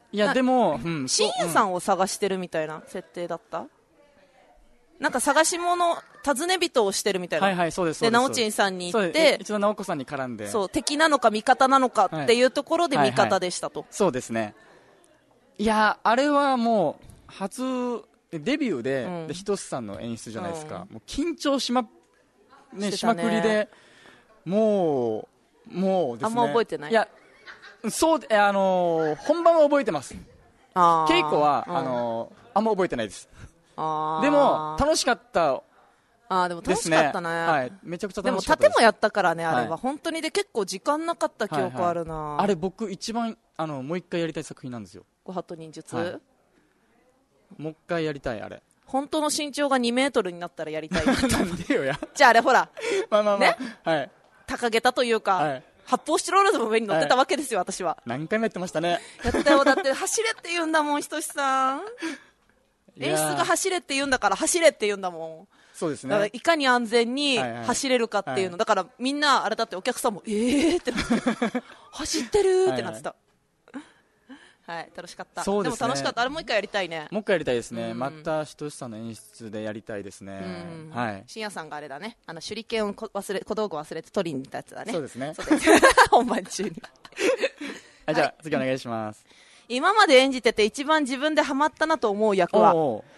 いやでも、うん、 深夜さんを探してるみたいな設定だった、なんか探し物尋ね人をしてるみたいな、 はいはい、そうです。 で、なおちんさんに行って、 一度直子さんに絡んで、 そう、敵なのか味方なのかっていうところで味方でしたと。 はいはいはい、そうですね。いや、あれはもう、デビューで、で、ひとしさんの演出じゃないですか。もう緊張しまくりで、もうですね。 あんま覚えてない。 いや、そう、本番は覚えてます。稽古は、あんま覚えてないです。でも、楽しかった。 でも楽しかったね。 はい、めちゃくちゃ楽しかったです。 でも盾もやったからね、あれは、はい、本当にで結構時間なかった記憶あるな、はいはい、 あれ僕一番もう一回やりたい作品なんですよ。 ご法度忍術、 はい、もう一回やりたい。あれ本当の身長が2メートルになったらやりたいなんでよやじゃああれほらまあまあまあ、 ね、はい、高げたというか、はい、発泡スチロールの上に乗ってたわけですよ、はい、私は何回もやってましたね。 やったよ。だって走れって言うんだもん、ひとしさん。演出が走れって言うんだから走れって言うんだもん。 そうですね。 だからいかに安全に走れるかっていうの、はいはい、だからみんなあれだってお客さんもってなって走ってるってなってた。はい、はい、楽しかった。 そうですね。 でも楽しかった。あれもう一回やりたいね。 もう一回やりたいですね。またひとしさんの演出でやりたいですね。はい。 深夜さんがあれだね。手裏剣を小道具忘れて取りに行ったやつだね。 そうですね。 そうです本番中に。 はい、じゃあ次お願いします。 今まで演じてて一番自分でハマったなと思う役は。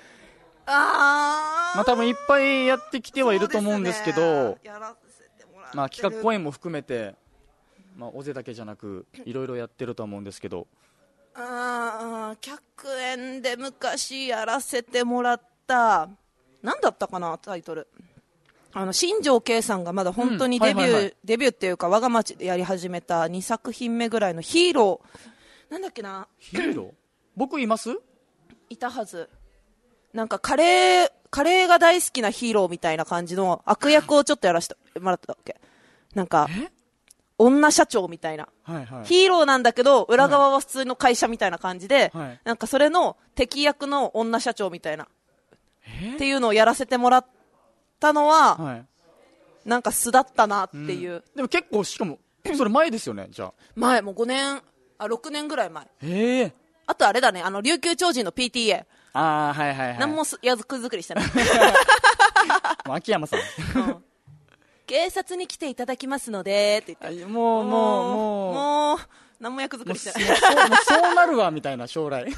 まあ多分いっぱいやってきてはいると思うんですけど、まあ企画公演も含めて、まあ尾瀬だけじゃなくいろいろやってると思うんですけど、 客演で昔やらせてもらった何だったかな、タイトル。新庄圭さんがまだ本当にデビューっていうか我が町でやり始めた2作品目ぐらいのヒーロー、なんだっけな。 ヒーロー？僕います？ いたはず。なんかカレーが大好きなヒーローみたいな感じの悪役をちょっとやらせてもらったっけ。なんか女社長みたいな、はいはい、ヒーローなんだけど裏側は普通の会社みたいな感じで、はい、なんかそれの敵役の女社長みたいなっていうのをやらせてもらったのは、はい、なんか素だったなっていう、 でも結構しかもそれ前ですよね。じゃあ前もう6年ぐらい前。あとあれだね、琉球超人の PTA。 はいはいはい。 何も役作りしてない。 秋山さん。 警察に来ていただきますのでって言って。もう何も役作りしてない。 そうなるわみたいな将来。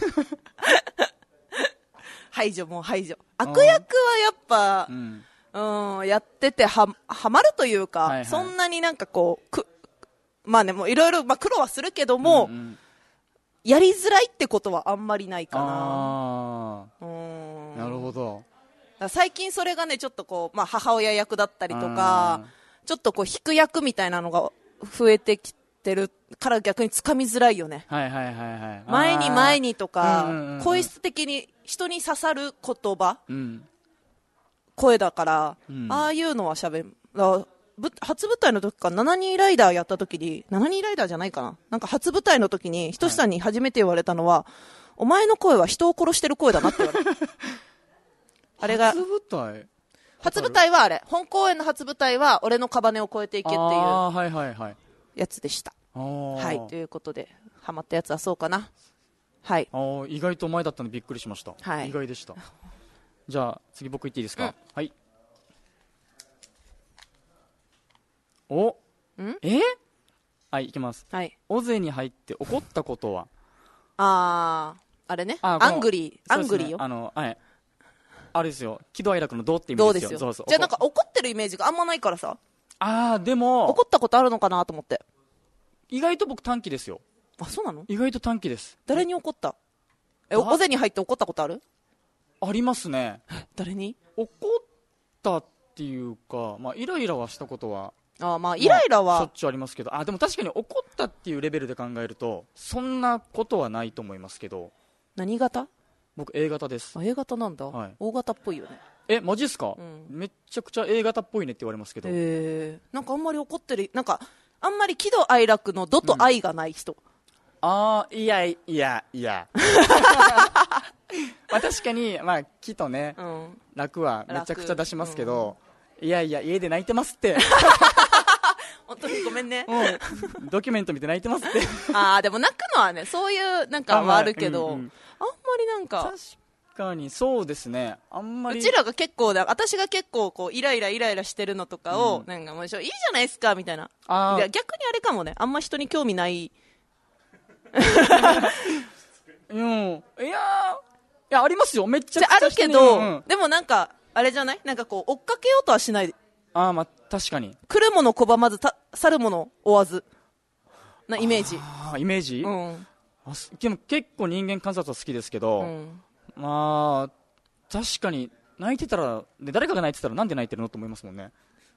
排除。悪役はやっぱ、やっててはまるというか、はいはい、そんなになんかこうまあね、もういろいろ苦労はするけども。やりづらいってことはあんまりないかな。 なるほど。 最近それがねちょっとこう、まあ、母親役だったりとかちょっとこう引く役みたいなのが増えてきてるから逆につかみづらいよね。 はいはいはいはい。 前にとか、声質的に人に刺さる言葉、声だから、ああいうのは喋る。初舞台の時か7人ライダーやった時に7人ライダーじゃないかな、なんか初舞台の時にひとしさんに初めて言われたのは、お前の声は人を殺してる声だなって言われた。あれが初舞台はあれ本公演の初舞台は俺の屍を越えていけっていうやつでした。はい、ということでハマったやつはそうかな。はい。 意外と前だったのでびっくりしました。はい、意外でした。じゃあ次僕言っていいですか。はい。はい、いきます。はい。尾瀬に入って怒ったことは？あれね。アングリーよ。 はい。あれですよ。喜怒哀楽のどうって意味ですよ。 そうですよ。じゃあなんか怒ってるイメージがあんまないからさ。 でも。 怒ったことあるのかなと思って。 意外と僕短期ですよ。 あ、そうなの？ 意外と短期です。 誰に怒った？尾瀬に入って怒ったことある？ ありますね。 誰に？ 怒ったっていうか、まあイライラはしたことは。 まあイライラは、 しょっちゅうありますけど、でも確かに怒ったっていうレベルで考えるとそんなことはないと思いますけど。 何型？ 僕 A 型です。 A 型なんだ、はい、O 型っぽいよね。マジっすか？めちゃくちゃ A 型っぽいねって言われますけど、 なんかあんまり怒ってる、なんかあんまり喜怒哀楽の怒と愛がない人、 いやまあ確かに、まあ喜とね、楽はめちゃくちゃ出しますけど、いや家で泣いてますって。 本当にごめんね。 ドキュメント見て泣いてますって。 ああ、でも泣くのはね、そういうなんかはあるけど、あんまりなんか。 確かにそうですね。あんまり。 うちらが結構私が結構こうイライラしてるのとかを、なんかもういいじゃないですかみたいな。いや逆にあれかもね。あんま人に興味ない。 いやありますよ。めっちゃくちゃあるけど、でもなんかあれじゃない？なんかこう追っかけようとはしない。 まあ確かに。 来るもの拒まず去るもの追わずなイメージ。 イメージ？でも結構人間観察は好きですけど、まあ確かに泣いてたらで誰かが泣いてたらなんで泣いてるのと思いますもんね。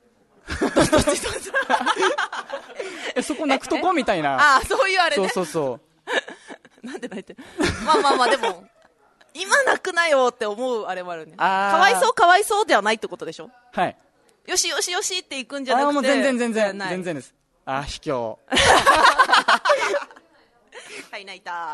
そこ泣くとこみたいな。 そういうあれね。 そうなんで泣いてる。まあでも今泣くなよって思うあれもあるね。かわいそうではないってことでしょ。 はい。 よしっていくんじゃなくて。 もう全然です。卑怯。 はい泣いた。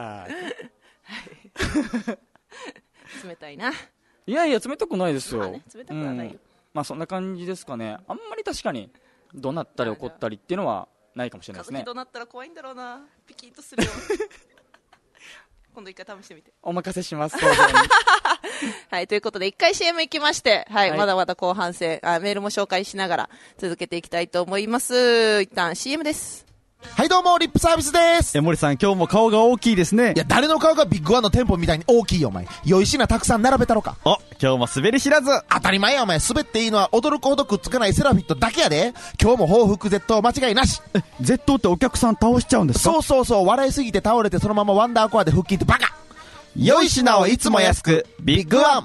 冷たいな。 いや冷たくないですよ。 冷たくはないよ。 まあそんな感じですかね。あんまり確かに怒鳴ったり怒ったりっていうのはないかもしれないですね。 怒鳴ったら怖いんだろうな。ピキッとするよ。今度一回試してみて。 お任せします。 はい、ということで一回 CM 行きまして、まだまだ後半戦メールも紹介しながら続けていきたいと思います。一旦 CM です。 はいどうも、リップサービスです。 森さん、今日も顔が大きいですね。 いや、誰の顔がビッグワンの店舗みたいに大きいよ、お前。良い品たくさん並べたろか。 今日も滑り知らず。 当たり前や、お前。滑っていいのは驚くほどくっつかないセラフィットだけやで。今日も報復絶倒間違いなし。 絶倒ってお客さん倒しちゃうんですか？ そう。笑いすぎて倒れてそのままワンダーコアで腹筋ってバカ。 良い品をいつも安く、ビッグワン。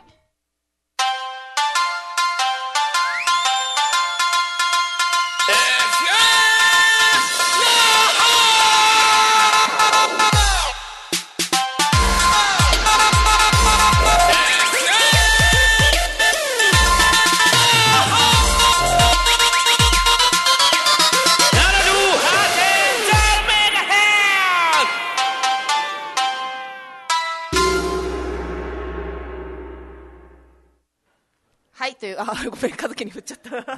ごめん、和樹に振っちゃった。はい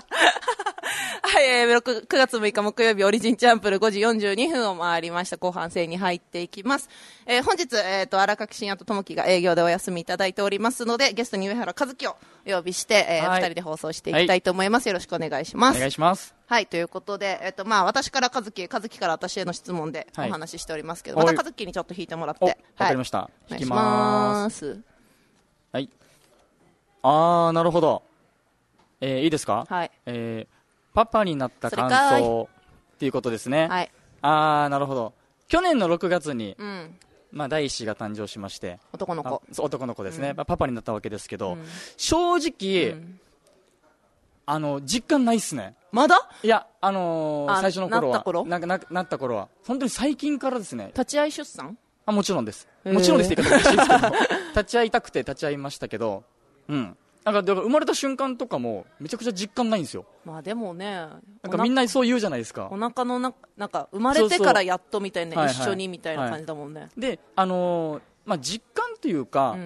、9月6日木曜日、オリジンチャンプル5時42分を回りました。後半戦に入っていきます。本日、荒垣真也とともきが営業でお休みいただいておりますので、ゲストに上原和樹をお呼びして、2人で放送していきたいと思います。よろしくお願いします。 お願いします。 はい、ということで、私から和樹から私への質問でお話ししておりますけど、また和樹にちょっと引いてもらって。 わかりました。 引きます。 はい。なるほど。いいですか？ はい。 パパになった感想っていうことですね。 はい。 なるほど。去年の6月に、第一子が誕生しまして。 男の子ですね。パパになったわけですけど、正直、実感ないっすね。 まだ？ いや、最初の頃は。 なった頃は。本当に最近からですね。 立ち会い出産？ もちろんです。もちろんですって言い方おかしいですけど、立ち会いたくて立ち会いましたけど、だから生まれた瞬間とかもめちゃくちゃ実感ないんですよ。 まあでもね、 なんかみんなそう言うじゃないですか。 お腹のなんか生まれてからやっとみたいな、一緒にみたいな感じだもんね。 で、実感というか、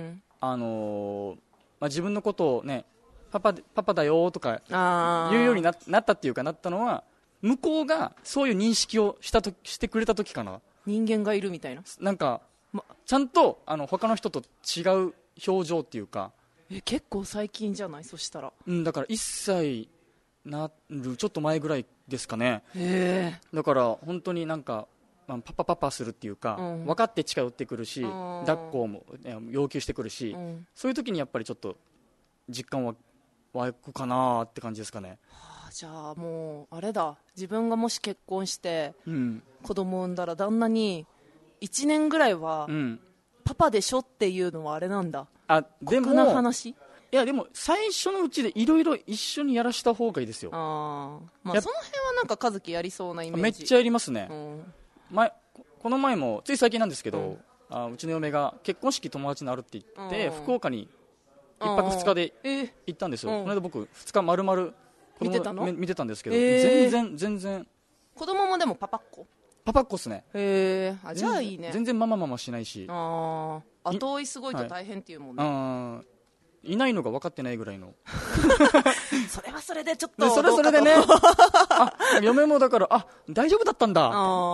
自分のことをね、パパだよとか言うようになったっていうかなったのは、向こうがそういう認識をしてくれた時かな。 人間がいるみたいな。 なんか、ちゃんと他の人と違う表情っていうか。 結構最近じゃない？そしたら。 だから1歳なるちょっと前ぐらいですかね。だから本当になんか、パパするっていうか、分かって近寄ってくるし、抱っこも要求してくるし、そういう時にやっぱりちょっと実感は湧くかなって感じですかね。 じゃあもうあれだ、自分がもし結婚して、子供を産んだら旦那に1年ぐらいは、パパでしょっていうのはあれなんだ。 でも話？いやでも最初のうちでいろいろ一緒にやらした方がいいですよ。 その辺はなんか和樹やりそうなイメージ。 めっちゃやりますね。この前もつい最近なんですけど、うちの嫁が結婚式友達のあるって言って、福岡に1泊2日で行ったんですよ。この間僕2日丸々見てたんですけど、全然子供もでもパパっ子っすね。 じゃあいいね。 全然ママしないし、 後追いすごいと大変っていうもんね。 いないのが分かってないぐらいの。 それはそれでちょっとそれはそれでね。嫁もだから、大丈夫だったんだ。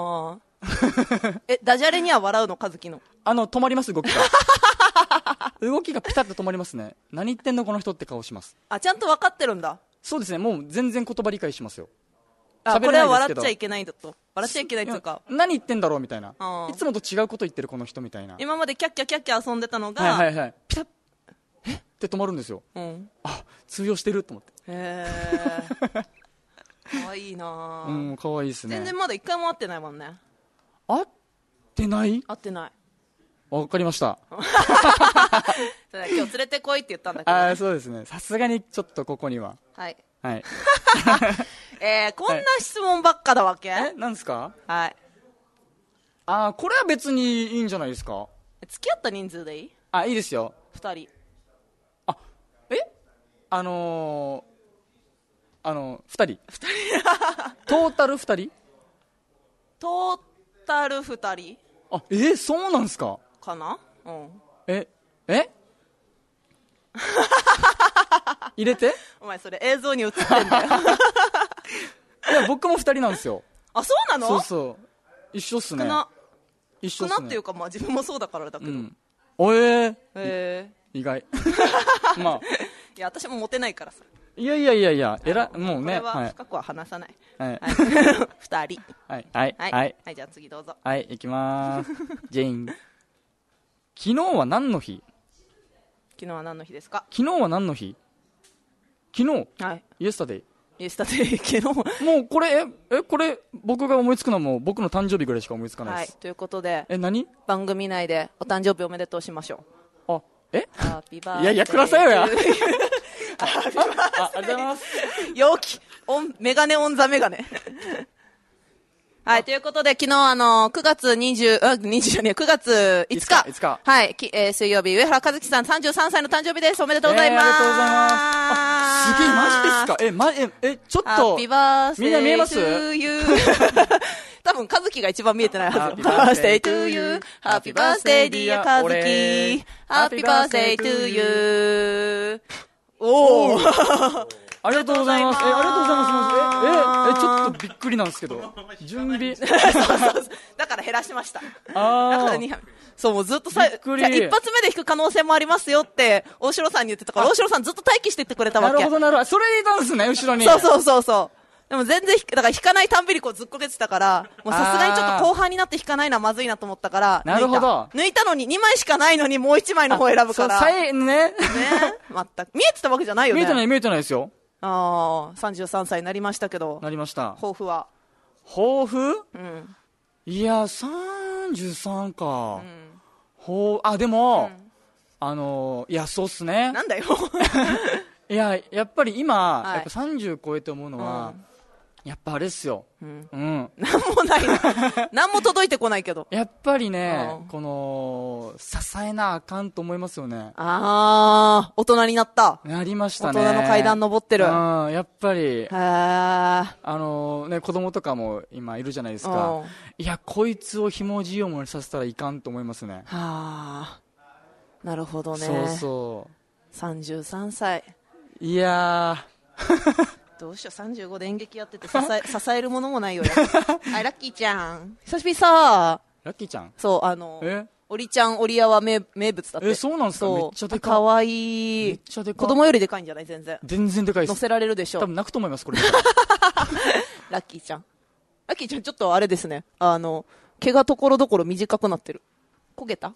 ダジャレには笑うの、和樹の。 止まります、動きが。動きがピタッと止まりますね。何言ってんのこの人って顔します。 ちゃんと分かってるんだ。 そうですね、もう全然言葉理解しますよ。 これは笑っちゃいけないんだと。笑っちゃいけないっていうか。 何言ってんだろうみたいな。いつもと違うこと言ってるこの人みたいな。 今までキャッキャキャッキャ遊んでたのが、 はいはいはい。ピタッ、って止まるんですよ。通用してると思って。 かわいいなぁ。 かわいいですね。 全然まだ一回も会ってないもんね。 会ってない？ 会ってない。 わかりました。 今日連れてこいって言ったんだけど、ね。 そうですね。さすがにちょっとここには。 はい。 はい。 こんな質問ばっかだわけ？ なんですか？ はい。 これは別にいいんじゃないですか？ 付き合った人数でいい？ いいですよ。 2人。 2人。トータル2人？ トータル2人。 そうなんですか？ かな？ 入れて？ お前それ映像に映ってんだよ。 いや、僕も2人なんですよ。 そうなの？ そうそう。一緒っすね。一緒っすね。 少なっていうか、自分もそうだからだけど。 意外。 いや、私もモテないからさ。 いや、もうね。 これは深くは話さない。 2 人。 はい、 じゃあ次どうぞ。 はい、行きまーす。ジェイン。昨日は何の日？ 昨日は何の日ですか？ 昨日は何の日？昨日？ はい。 イエスタデイ。 昨日。 もうこれ、僕が思いつくのはもう僕の誕生日ぐらいしか思いつかないです。 はい、ということで。 何？ 番組内でお誕生日おめでとうしましょう。 いや、くださいよや。 ありがとうございます。陽気。メガネオンザメガネ。はい、ということで、昨日9月5日。はい、水曜日、上原和樹さん33歳の誕生日です。おめでとうございます。 ありがとうございます。すげえ、マジですか？ちょっと。 ハッピーバースデー。 みんな見えます？ 多分、和樹が一番見えてないはずよ。ハッピーバースデー to you. ハッピーバースデーディア和樹。ハッピーバースデー to you. おー。 ありがとうございます。ありがとうございます。ちょっとびっくりなんですけど。準備。 そう。だから減らしました。だからそう、もうずっと一発目で弾く可能性もありますよって、大城さんに言ってたから、大城さんずっと待機してってくれたわけ。 なるほど。それでいたんですね、後ろに。 そう。でも全然だから弾かないたんびにこうずっこけてたから、もうさすがにちょっと後半になって弾かないのはまずいなと思ったから、 なるほど。 抜いたのに2枚しかないのにもう1枚の方選ぶから。 ね。 全く。見えてたわけじゃないよね。 見えてないですよ。 33歳になりましたけど。 なりました。 抱負は？ 抱負？いや、33か。でも、いや、そうっすね。 なんだよ。 いや、やっぱり今、やっぱ30超えて思うのは、やっぱあれっすよ。 なんもないな。なんも届いてこないけど。 やっぱりね、この、支えなあかんと思いますよね。 大人になった。 なりましたね。 大人の階段登ってる。 やっぱり、 子供とかも今いるじゃないですか。いや、こいつをひもじい思いさせたらいかんと思いますね。 なるほどね。 そう。 33歳。 いやどうしよう、35で演劇やってて支えるものもないよや。はい、ラッキーちゃん。久しぶりさ。 ラッキーちゃん？ そう、オリちゃん、オリアは名物だって。 そうなんですか？めっちゃでかい。 かわいい。 めっちゃでかい。 子供よりでかいんじゃない？全然。 全然でかいです。 乗せられるでしょ。 多分泣くと思います、これ。 ラッキーちゃん。ラッキーちゃん、ちょっとあれですね。毛がところどころ短くなってる。焦げた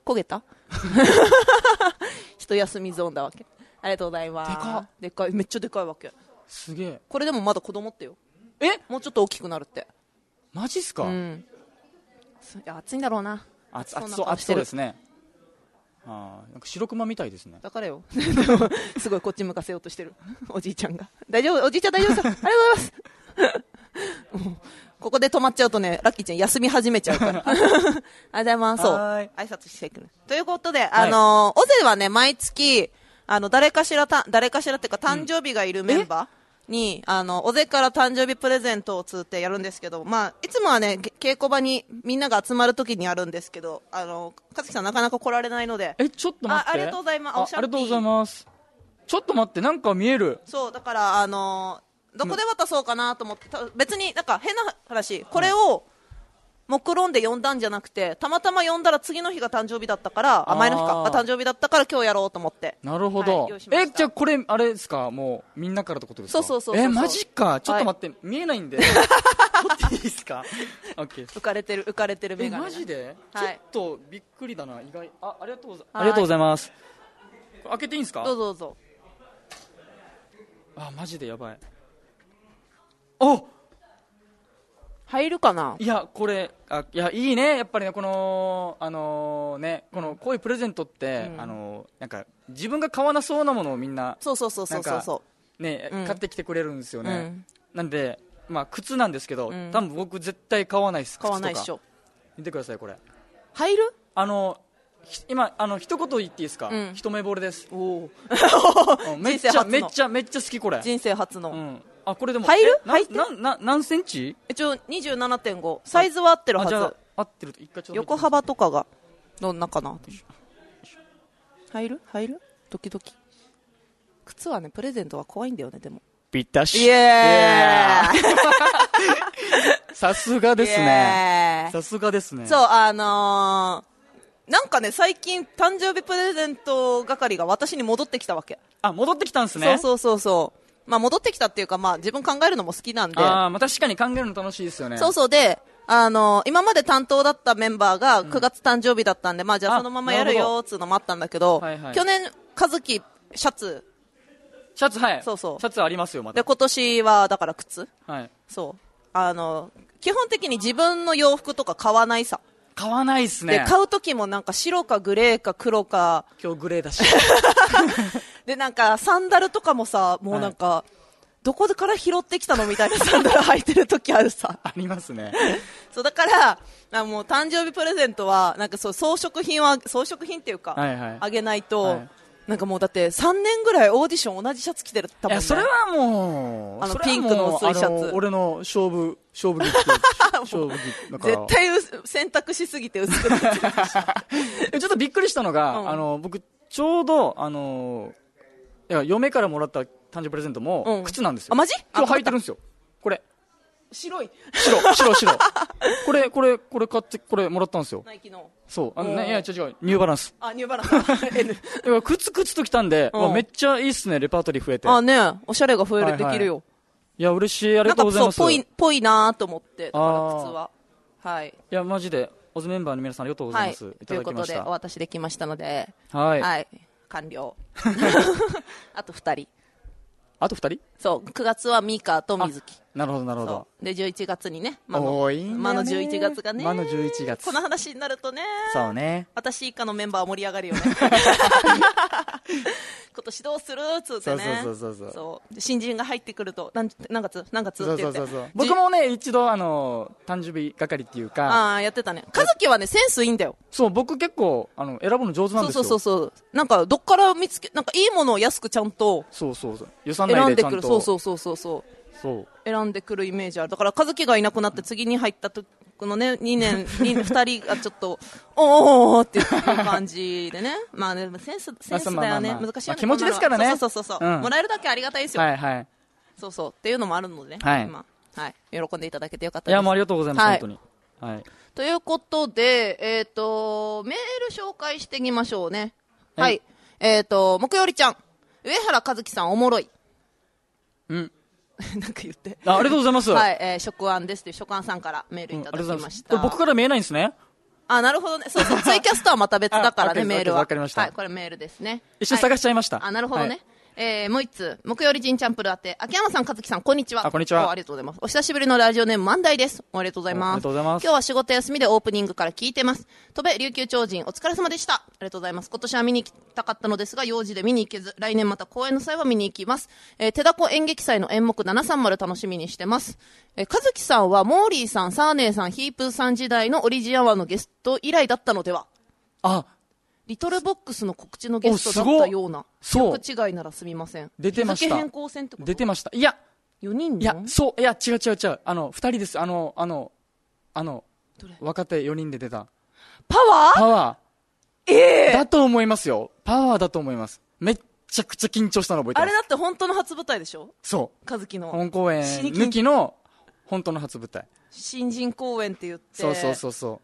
一休みゾーンだわけ。ありがとうございます。でかい。めっちゃでかいわけ。 すげえ。 これでもまだ子供ってよ。もうちょっと大きくなるって。 マジっすか？ いや、暑いんだろうな。 暑そうですね。なんか白熊みたいですね。 だからよ。すごいこっち向かせようとしてる。おじいちゃんが。大丈夫？おじいちゃん大丈夫ですか？ありがとうございます。ここで止まっちゃうとね、ラッキーちゃん休み始めちゃうから。ありがとうございます。そう。挨拶していくね。ということで、オゼはね、毎月、誰かしらっていうか誕生日がいるメンバーに、オゼから誕生日プレゼントをつってやるんですけど、いつもはね、稽古場にみんなが集まるときにやるんですけど、かつきさんなかなか来られないので。 ちょっと待って。 ありがとうございます。 ありがとうございます。 ちょっと待って、なんか見える。 そう、だから、どこで渡そうかなと思って、別になんか変な話、これを目論んで呼んだんじゃなくて、たまたま呼んだら次の日が誕生日だったから、前の日か、誕生日だったから今日やろうと思って。 なるほど。 はい、 じゃあこれ、あれですか、もうみんなからってことですか？ そう。 マジか。ちょっと待って、見えないんで。撮っていいですか？オッケー。浮かれてるメガネ。 マジで？ はい。 ちょっとびっくりだな、意外。ありがとうございます。開けていいんですか？ どうぞ。 マジでやばい。 入るかな。 いや、これ、いいね、やっぱりね、この、こういうプレゼントって、なんか、自分が買わなそうなものをみんな、ね、買ってきてくれるんですよね。なんで、靴なんですけど、多分僕絶対買わないです。 買わないっしょ。 見てください、これ。 入る？ 今、一言言っていいですか？一目惚れです。めっちゃ好き、これ。 人生初の。 これでも入る？ 何センチ？ 一応 27.5。サイズは合ってるはず。 合ってると一回ちょっと横幅とかがどんなかな。入る？ドキドキ。靴はね、プレゼントは怖いんだよね。でもぴったし。 イエーイさすがですね。さすがですね。 そう、なんかね、最近誕生日プレゼント係が私に戻ってきたわけ。 戻ってきたんですね。 そう。戻ってきたっていうか、自分考えるのも好きなんで。 確かに考えるの楽しいですよね。 そうで、今まで担当だったメンバーが9月誕生日だったんで、じゃあそのままやるよーつうのもあったんだけど、去年、和樹、シャツ、 はい。 そう。 シャツありますよ、また。 で、今年は、だから靴。 はい。 そう。基本的に自分の洋服とか買わないさ。 買わないっすね。 で、買うときもなんか白かグレーか黒か。 今日グレーだし。 で、なんかサンダルとかもさ、もうなんか、どこから拾ってきたのみたいなサンダル履いてるときあるさ。 ありますね。 そう、だから、もう誕生日プレゼントは、なんかそう、装飾品っていうか、あげないと、なんかもうだって3年ぐらいオーディション同じシャツ着てるたもんね。 それはもう、 ピンクの薄いシャツ。 俺の勝負着だから。 絶対選択しすぎて薄くなってる。 ちょっとびっくりしたのが、僕、ちょうど、嫁からもらった誕生日プレゼントも、靴なんですよ。 マジ？ 今日履いてるんですよ。これ。 白。 これ買って、これもらったんですよ。 ナイキの。 そう。違う。ニューバランス。 ニューバランス。 N。靴と来たんで、めっちゃいいっすね、レパートリー増えて。 ね、おしゃれが増える、できるよ。 いや、嬉しい、ありがとうございます。 なんかぽいなと思って、だから靴は。はい。 いや、マジで、オズメンバーの皆さんありがとうございます。いただきました。 ということで、お渡しできましたので、 はい。 完了。あと2人。 あと2人？ そう、9月はミカと水木。 なるほど。 で、11月にね、 魔の 11月がね。 魔の11月。 この話になるとね。 そうね。 私以下のメンバーは盛り上がるよね。今年どうするつってね。そう。新人が入ってくると、何月って言って。 僕もね、一度、誕生日係っていうか。 やってたね。和樹はね、センスいいんだよ。 そう、僕結構、選ぶの上手なんですよ。 そう。なんか、どっからなんかいいものを安くちゃんと。 そう。予算内でちゃんと。 そう。選んでくるイメージある。だから、和樹がいなくなって次に入った時のね、2人がちょっと、おーっていう感じでね。センスだよね。難しいよね。 気持ちですからね。 そう。もらえるだけありがたいですよ。 はい。 そう。っていうのもあるのでね。今。はい。喜んでいただけてよかったです。 いや、もうありがとうございます、本当に。はい。 ということで、メール紹介してみましょうね。はい。木曜日ちゃん。上原和樹さんおもろい。なんか言って。 ありがとうございます。 はい、食案ですという食案さんからメールいただきました。 これ僕から見えないんですね。 なるほどね。そう、ツイキャスとはまた別だからね、メールは。 わかりました。 はい、これメールですね。 一緒に探しちゃいました。 なるほどね。もう一通、木曜日ジンチャンプル宛て、秋山さん、和樹さん、こんにちは。 こんにちは。 ありがとうございます。お久しぶりのラジオネーム、万代です。ありがとうございます。 ありがとうございます。 今日は仕事休みでオープニングから聞いてます。戸部琉球超人、お疲れ様でした。ありがとうございます。今年は見に行きたかったのですが、用事で見に行けず、来年また公演の際は見に行きます。手だこ演劇祭の演目730楽しみにしてます。和樹さんは、モーリーさん、サーネーさん、ヒープーさん時代のオリジアワーのゲスト以来だったのでは。リトルボックスの告知のゲストだったような。記憶違いならすみません。 出てました。 変更戦ってこと？ 出てました。いや。 4人の？ いや、違う。2人です。若手4人で出た。 パワーだと思いますよ。パワーだと思います。めっちゃくちゃ緊張したの覚えてます。 あれだって本当の初舞台でしょ？ そう。 和樹の。 本公演抜きの本当の初舞台。 新人公演って言って。 そうそうそうそう。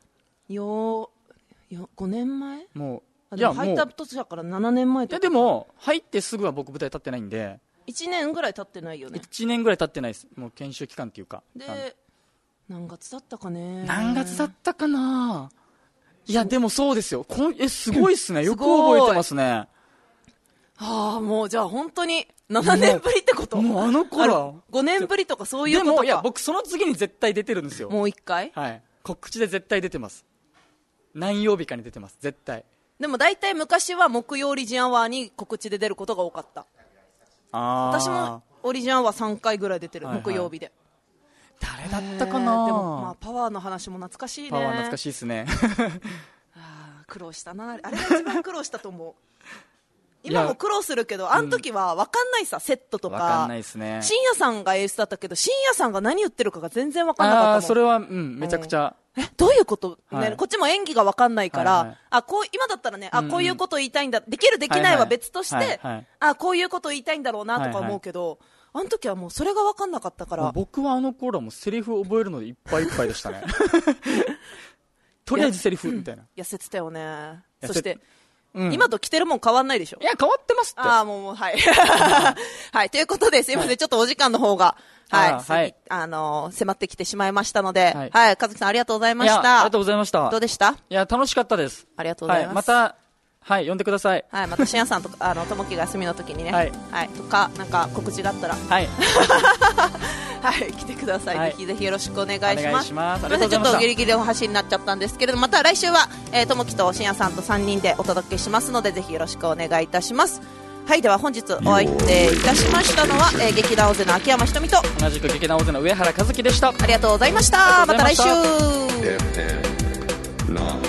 5年前？ もう、 いや、入った年だから7年前とか。 いや、でも、入ってすぐは僕舞台立ってないんで。 1年ぐらい経ってないよね。 1年ぐらい経ってないです。もう研修期間っていうか。 で、何月だったかね。 何月だったかないや、でもそうですよ。すごいっすね。よく覚えてますね。 はあ、もうじゃあ本当に7年ぶりってこと？ もうあの頃 5年ぶりとかそういうことか。 でもいや僕その次に絶対出てるんですよ。 もう1回？ はい。告知で絶対出てます。何曜日かに出てます絶対。 でも大体昔は木曜オリジンアワーに告知で出ることが多かった。私もオリジンアワー3回ぐらい出てる、はいはい、木曜日で。 誰だったかな。 でもまあパワーの話も懐かしいね。 パワー懐かしいですね。 苦労したな。あれが一番苦労したと思う。今も苦労するけど、あの時は分かんないさ、セットとか。分かんないですね。深夜さんがエースだったけど、深夜さんが何言ってるかが全然分かんなかったもん。 それは、めちゃくちゃ。 どういうこと、ね、こっちも演技が分かんないから、今だったらね、こういうこと言いたいんだ、できるできないは別として、こういうこと言いたいんだろうなとか思うけど、あの時はもうそれが分かんなかったから。 僕はあの頃はもうセリフ覚えるのでいっぱいいっぱいでしたね。とりあえずセリフみたいな。 痩せてたよね。そして、今と着てるもん変わんないでしょ？ いや、変わってますって。 もう、はい。はい。ということで、すいません。ちょっとお時間の方が、はい。迫ってきてしまいましたので、はい。和樹さんありがとうございました。 ありがとうございました。 どうでした？ いや、楽しかったです。 ありがとうございます。 また、はい、呼んでください。 はい。また、しんやさんとか、ともきが休みの時にね。はい。とか、なんか告知があったら。はい。はい、来てください。ぜひぜひよろしくお願いします。お願いします。ちょっとギリギリお箸になっちゃったんですけれども、また来週は、ともきとしんやさんと3人でお届けしますので、ぜひよろしくお願いいたします。はい、では本日お相手いたしましたのは、劇団大勢の秋山ひとみと、 同じく劇団大勢の上原和樹でした。 ありがとうございました。また来週。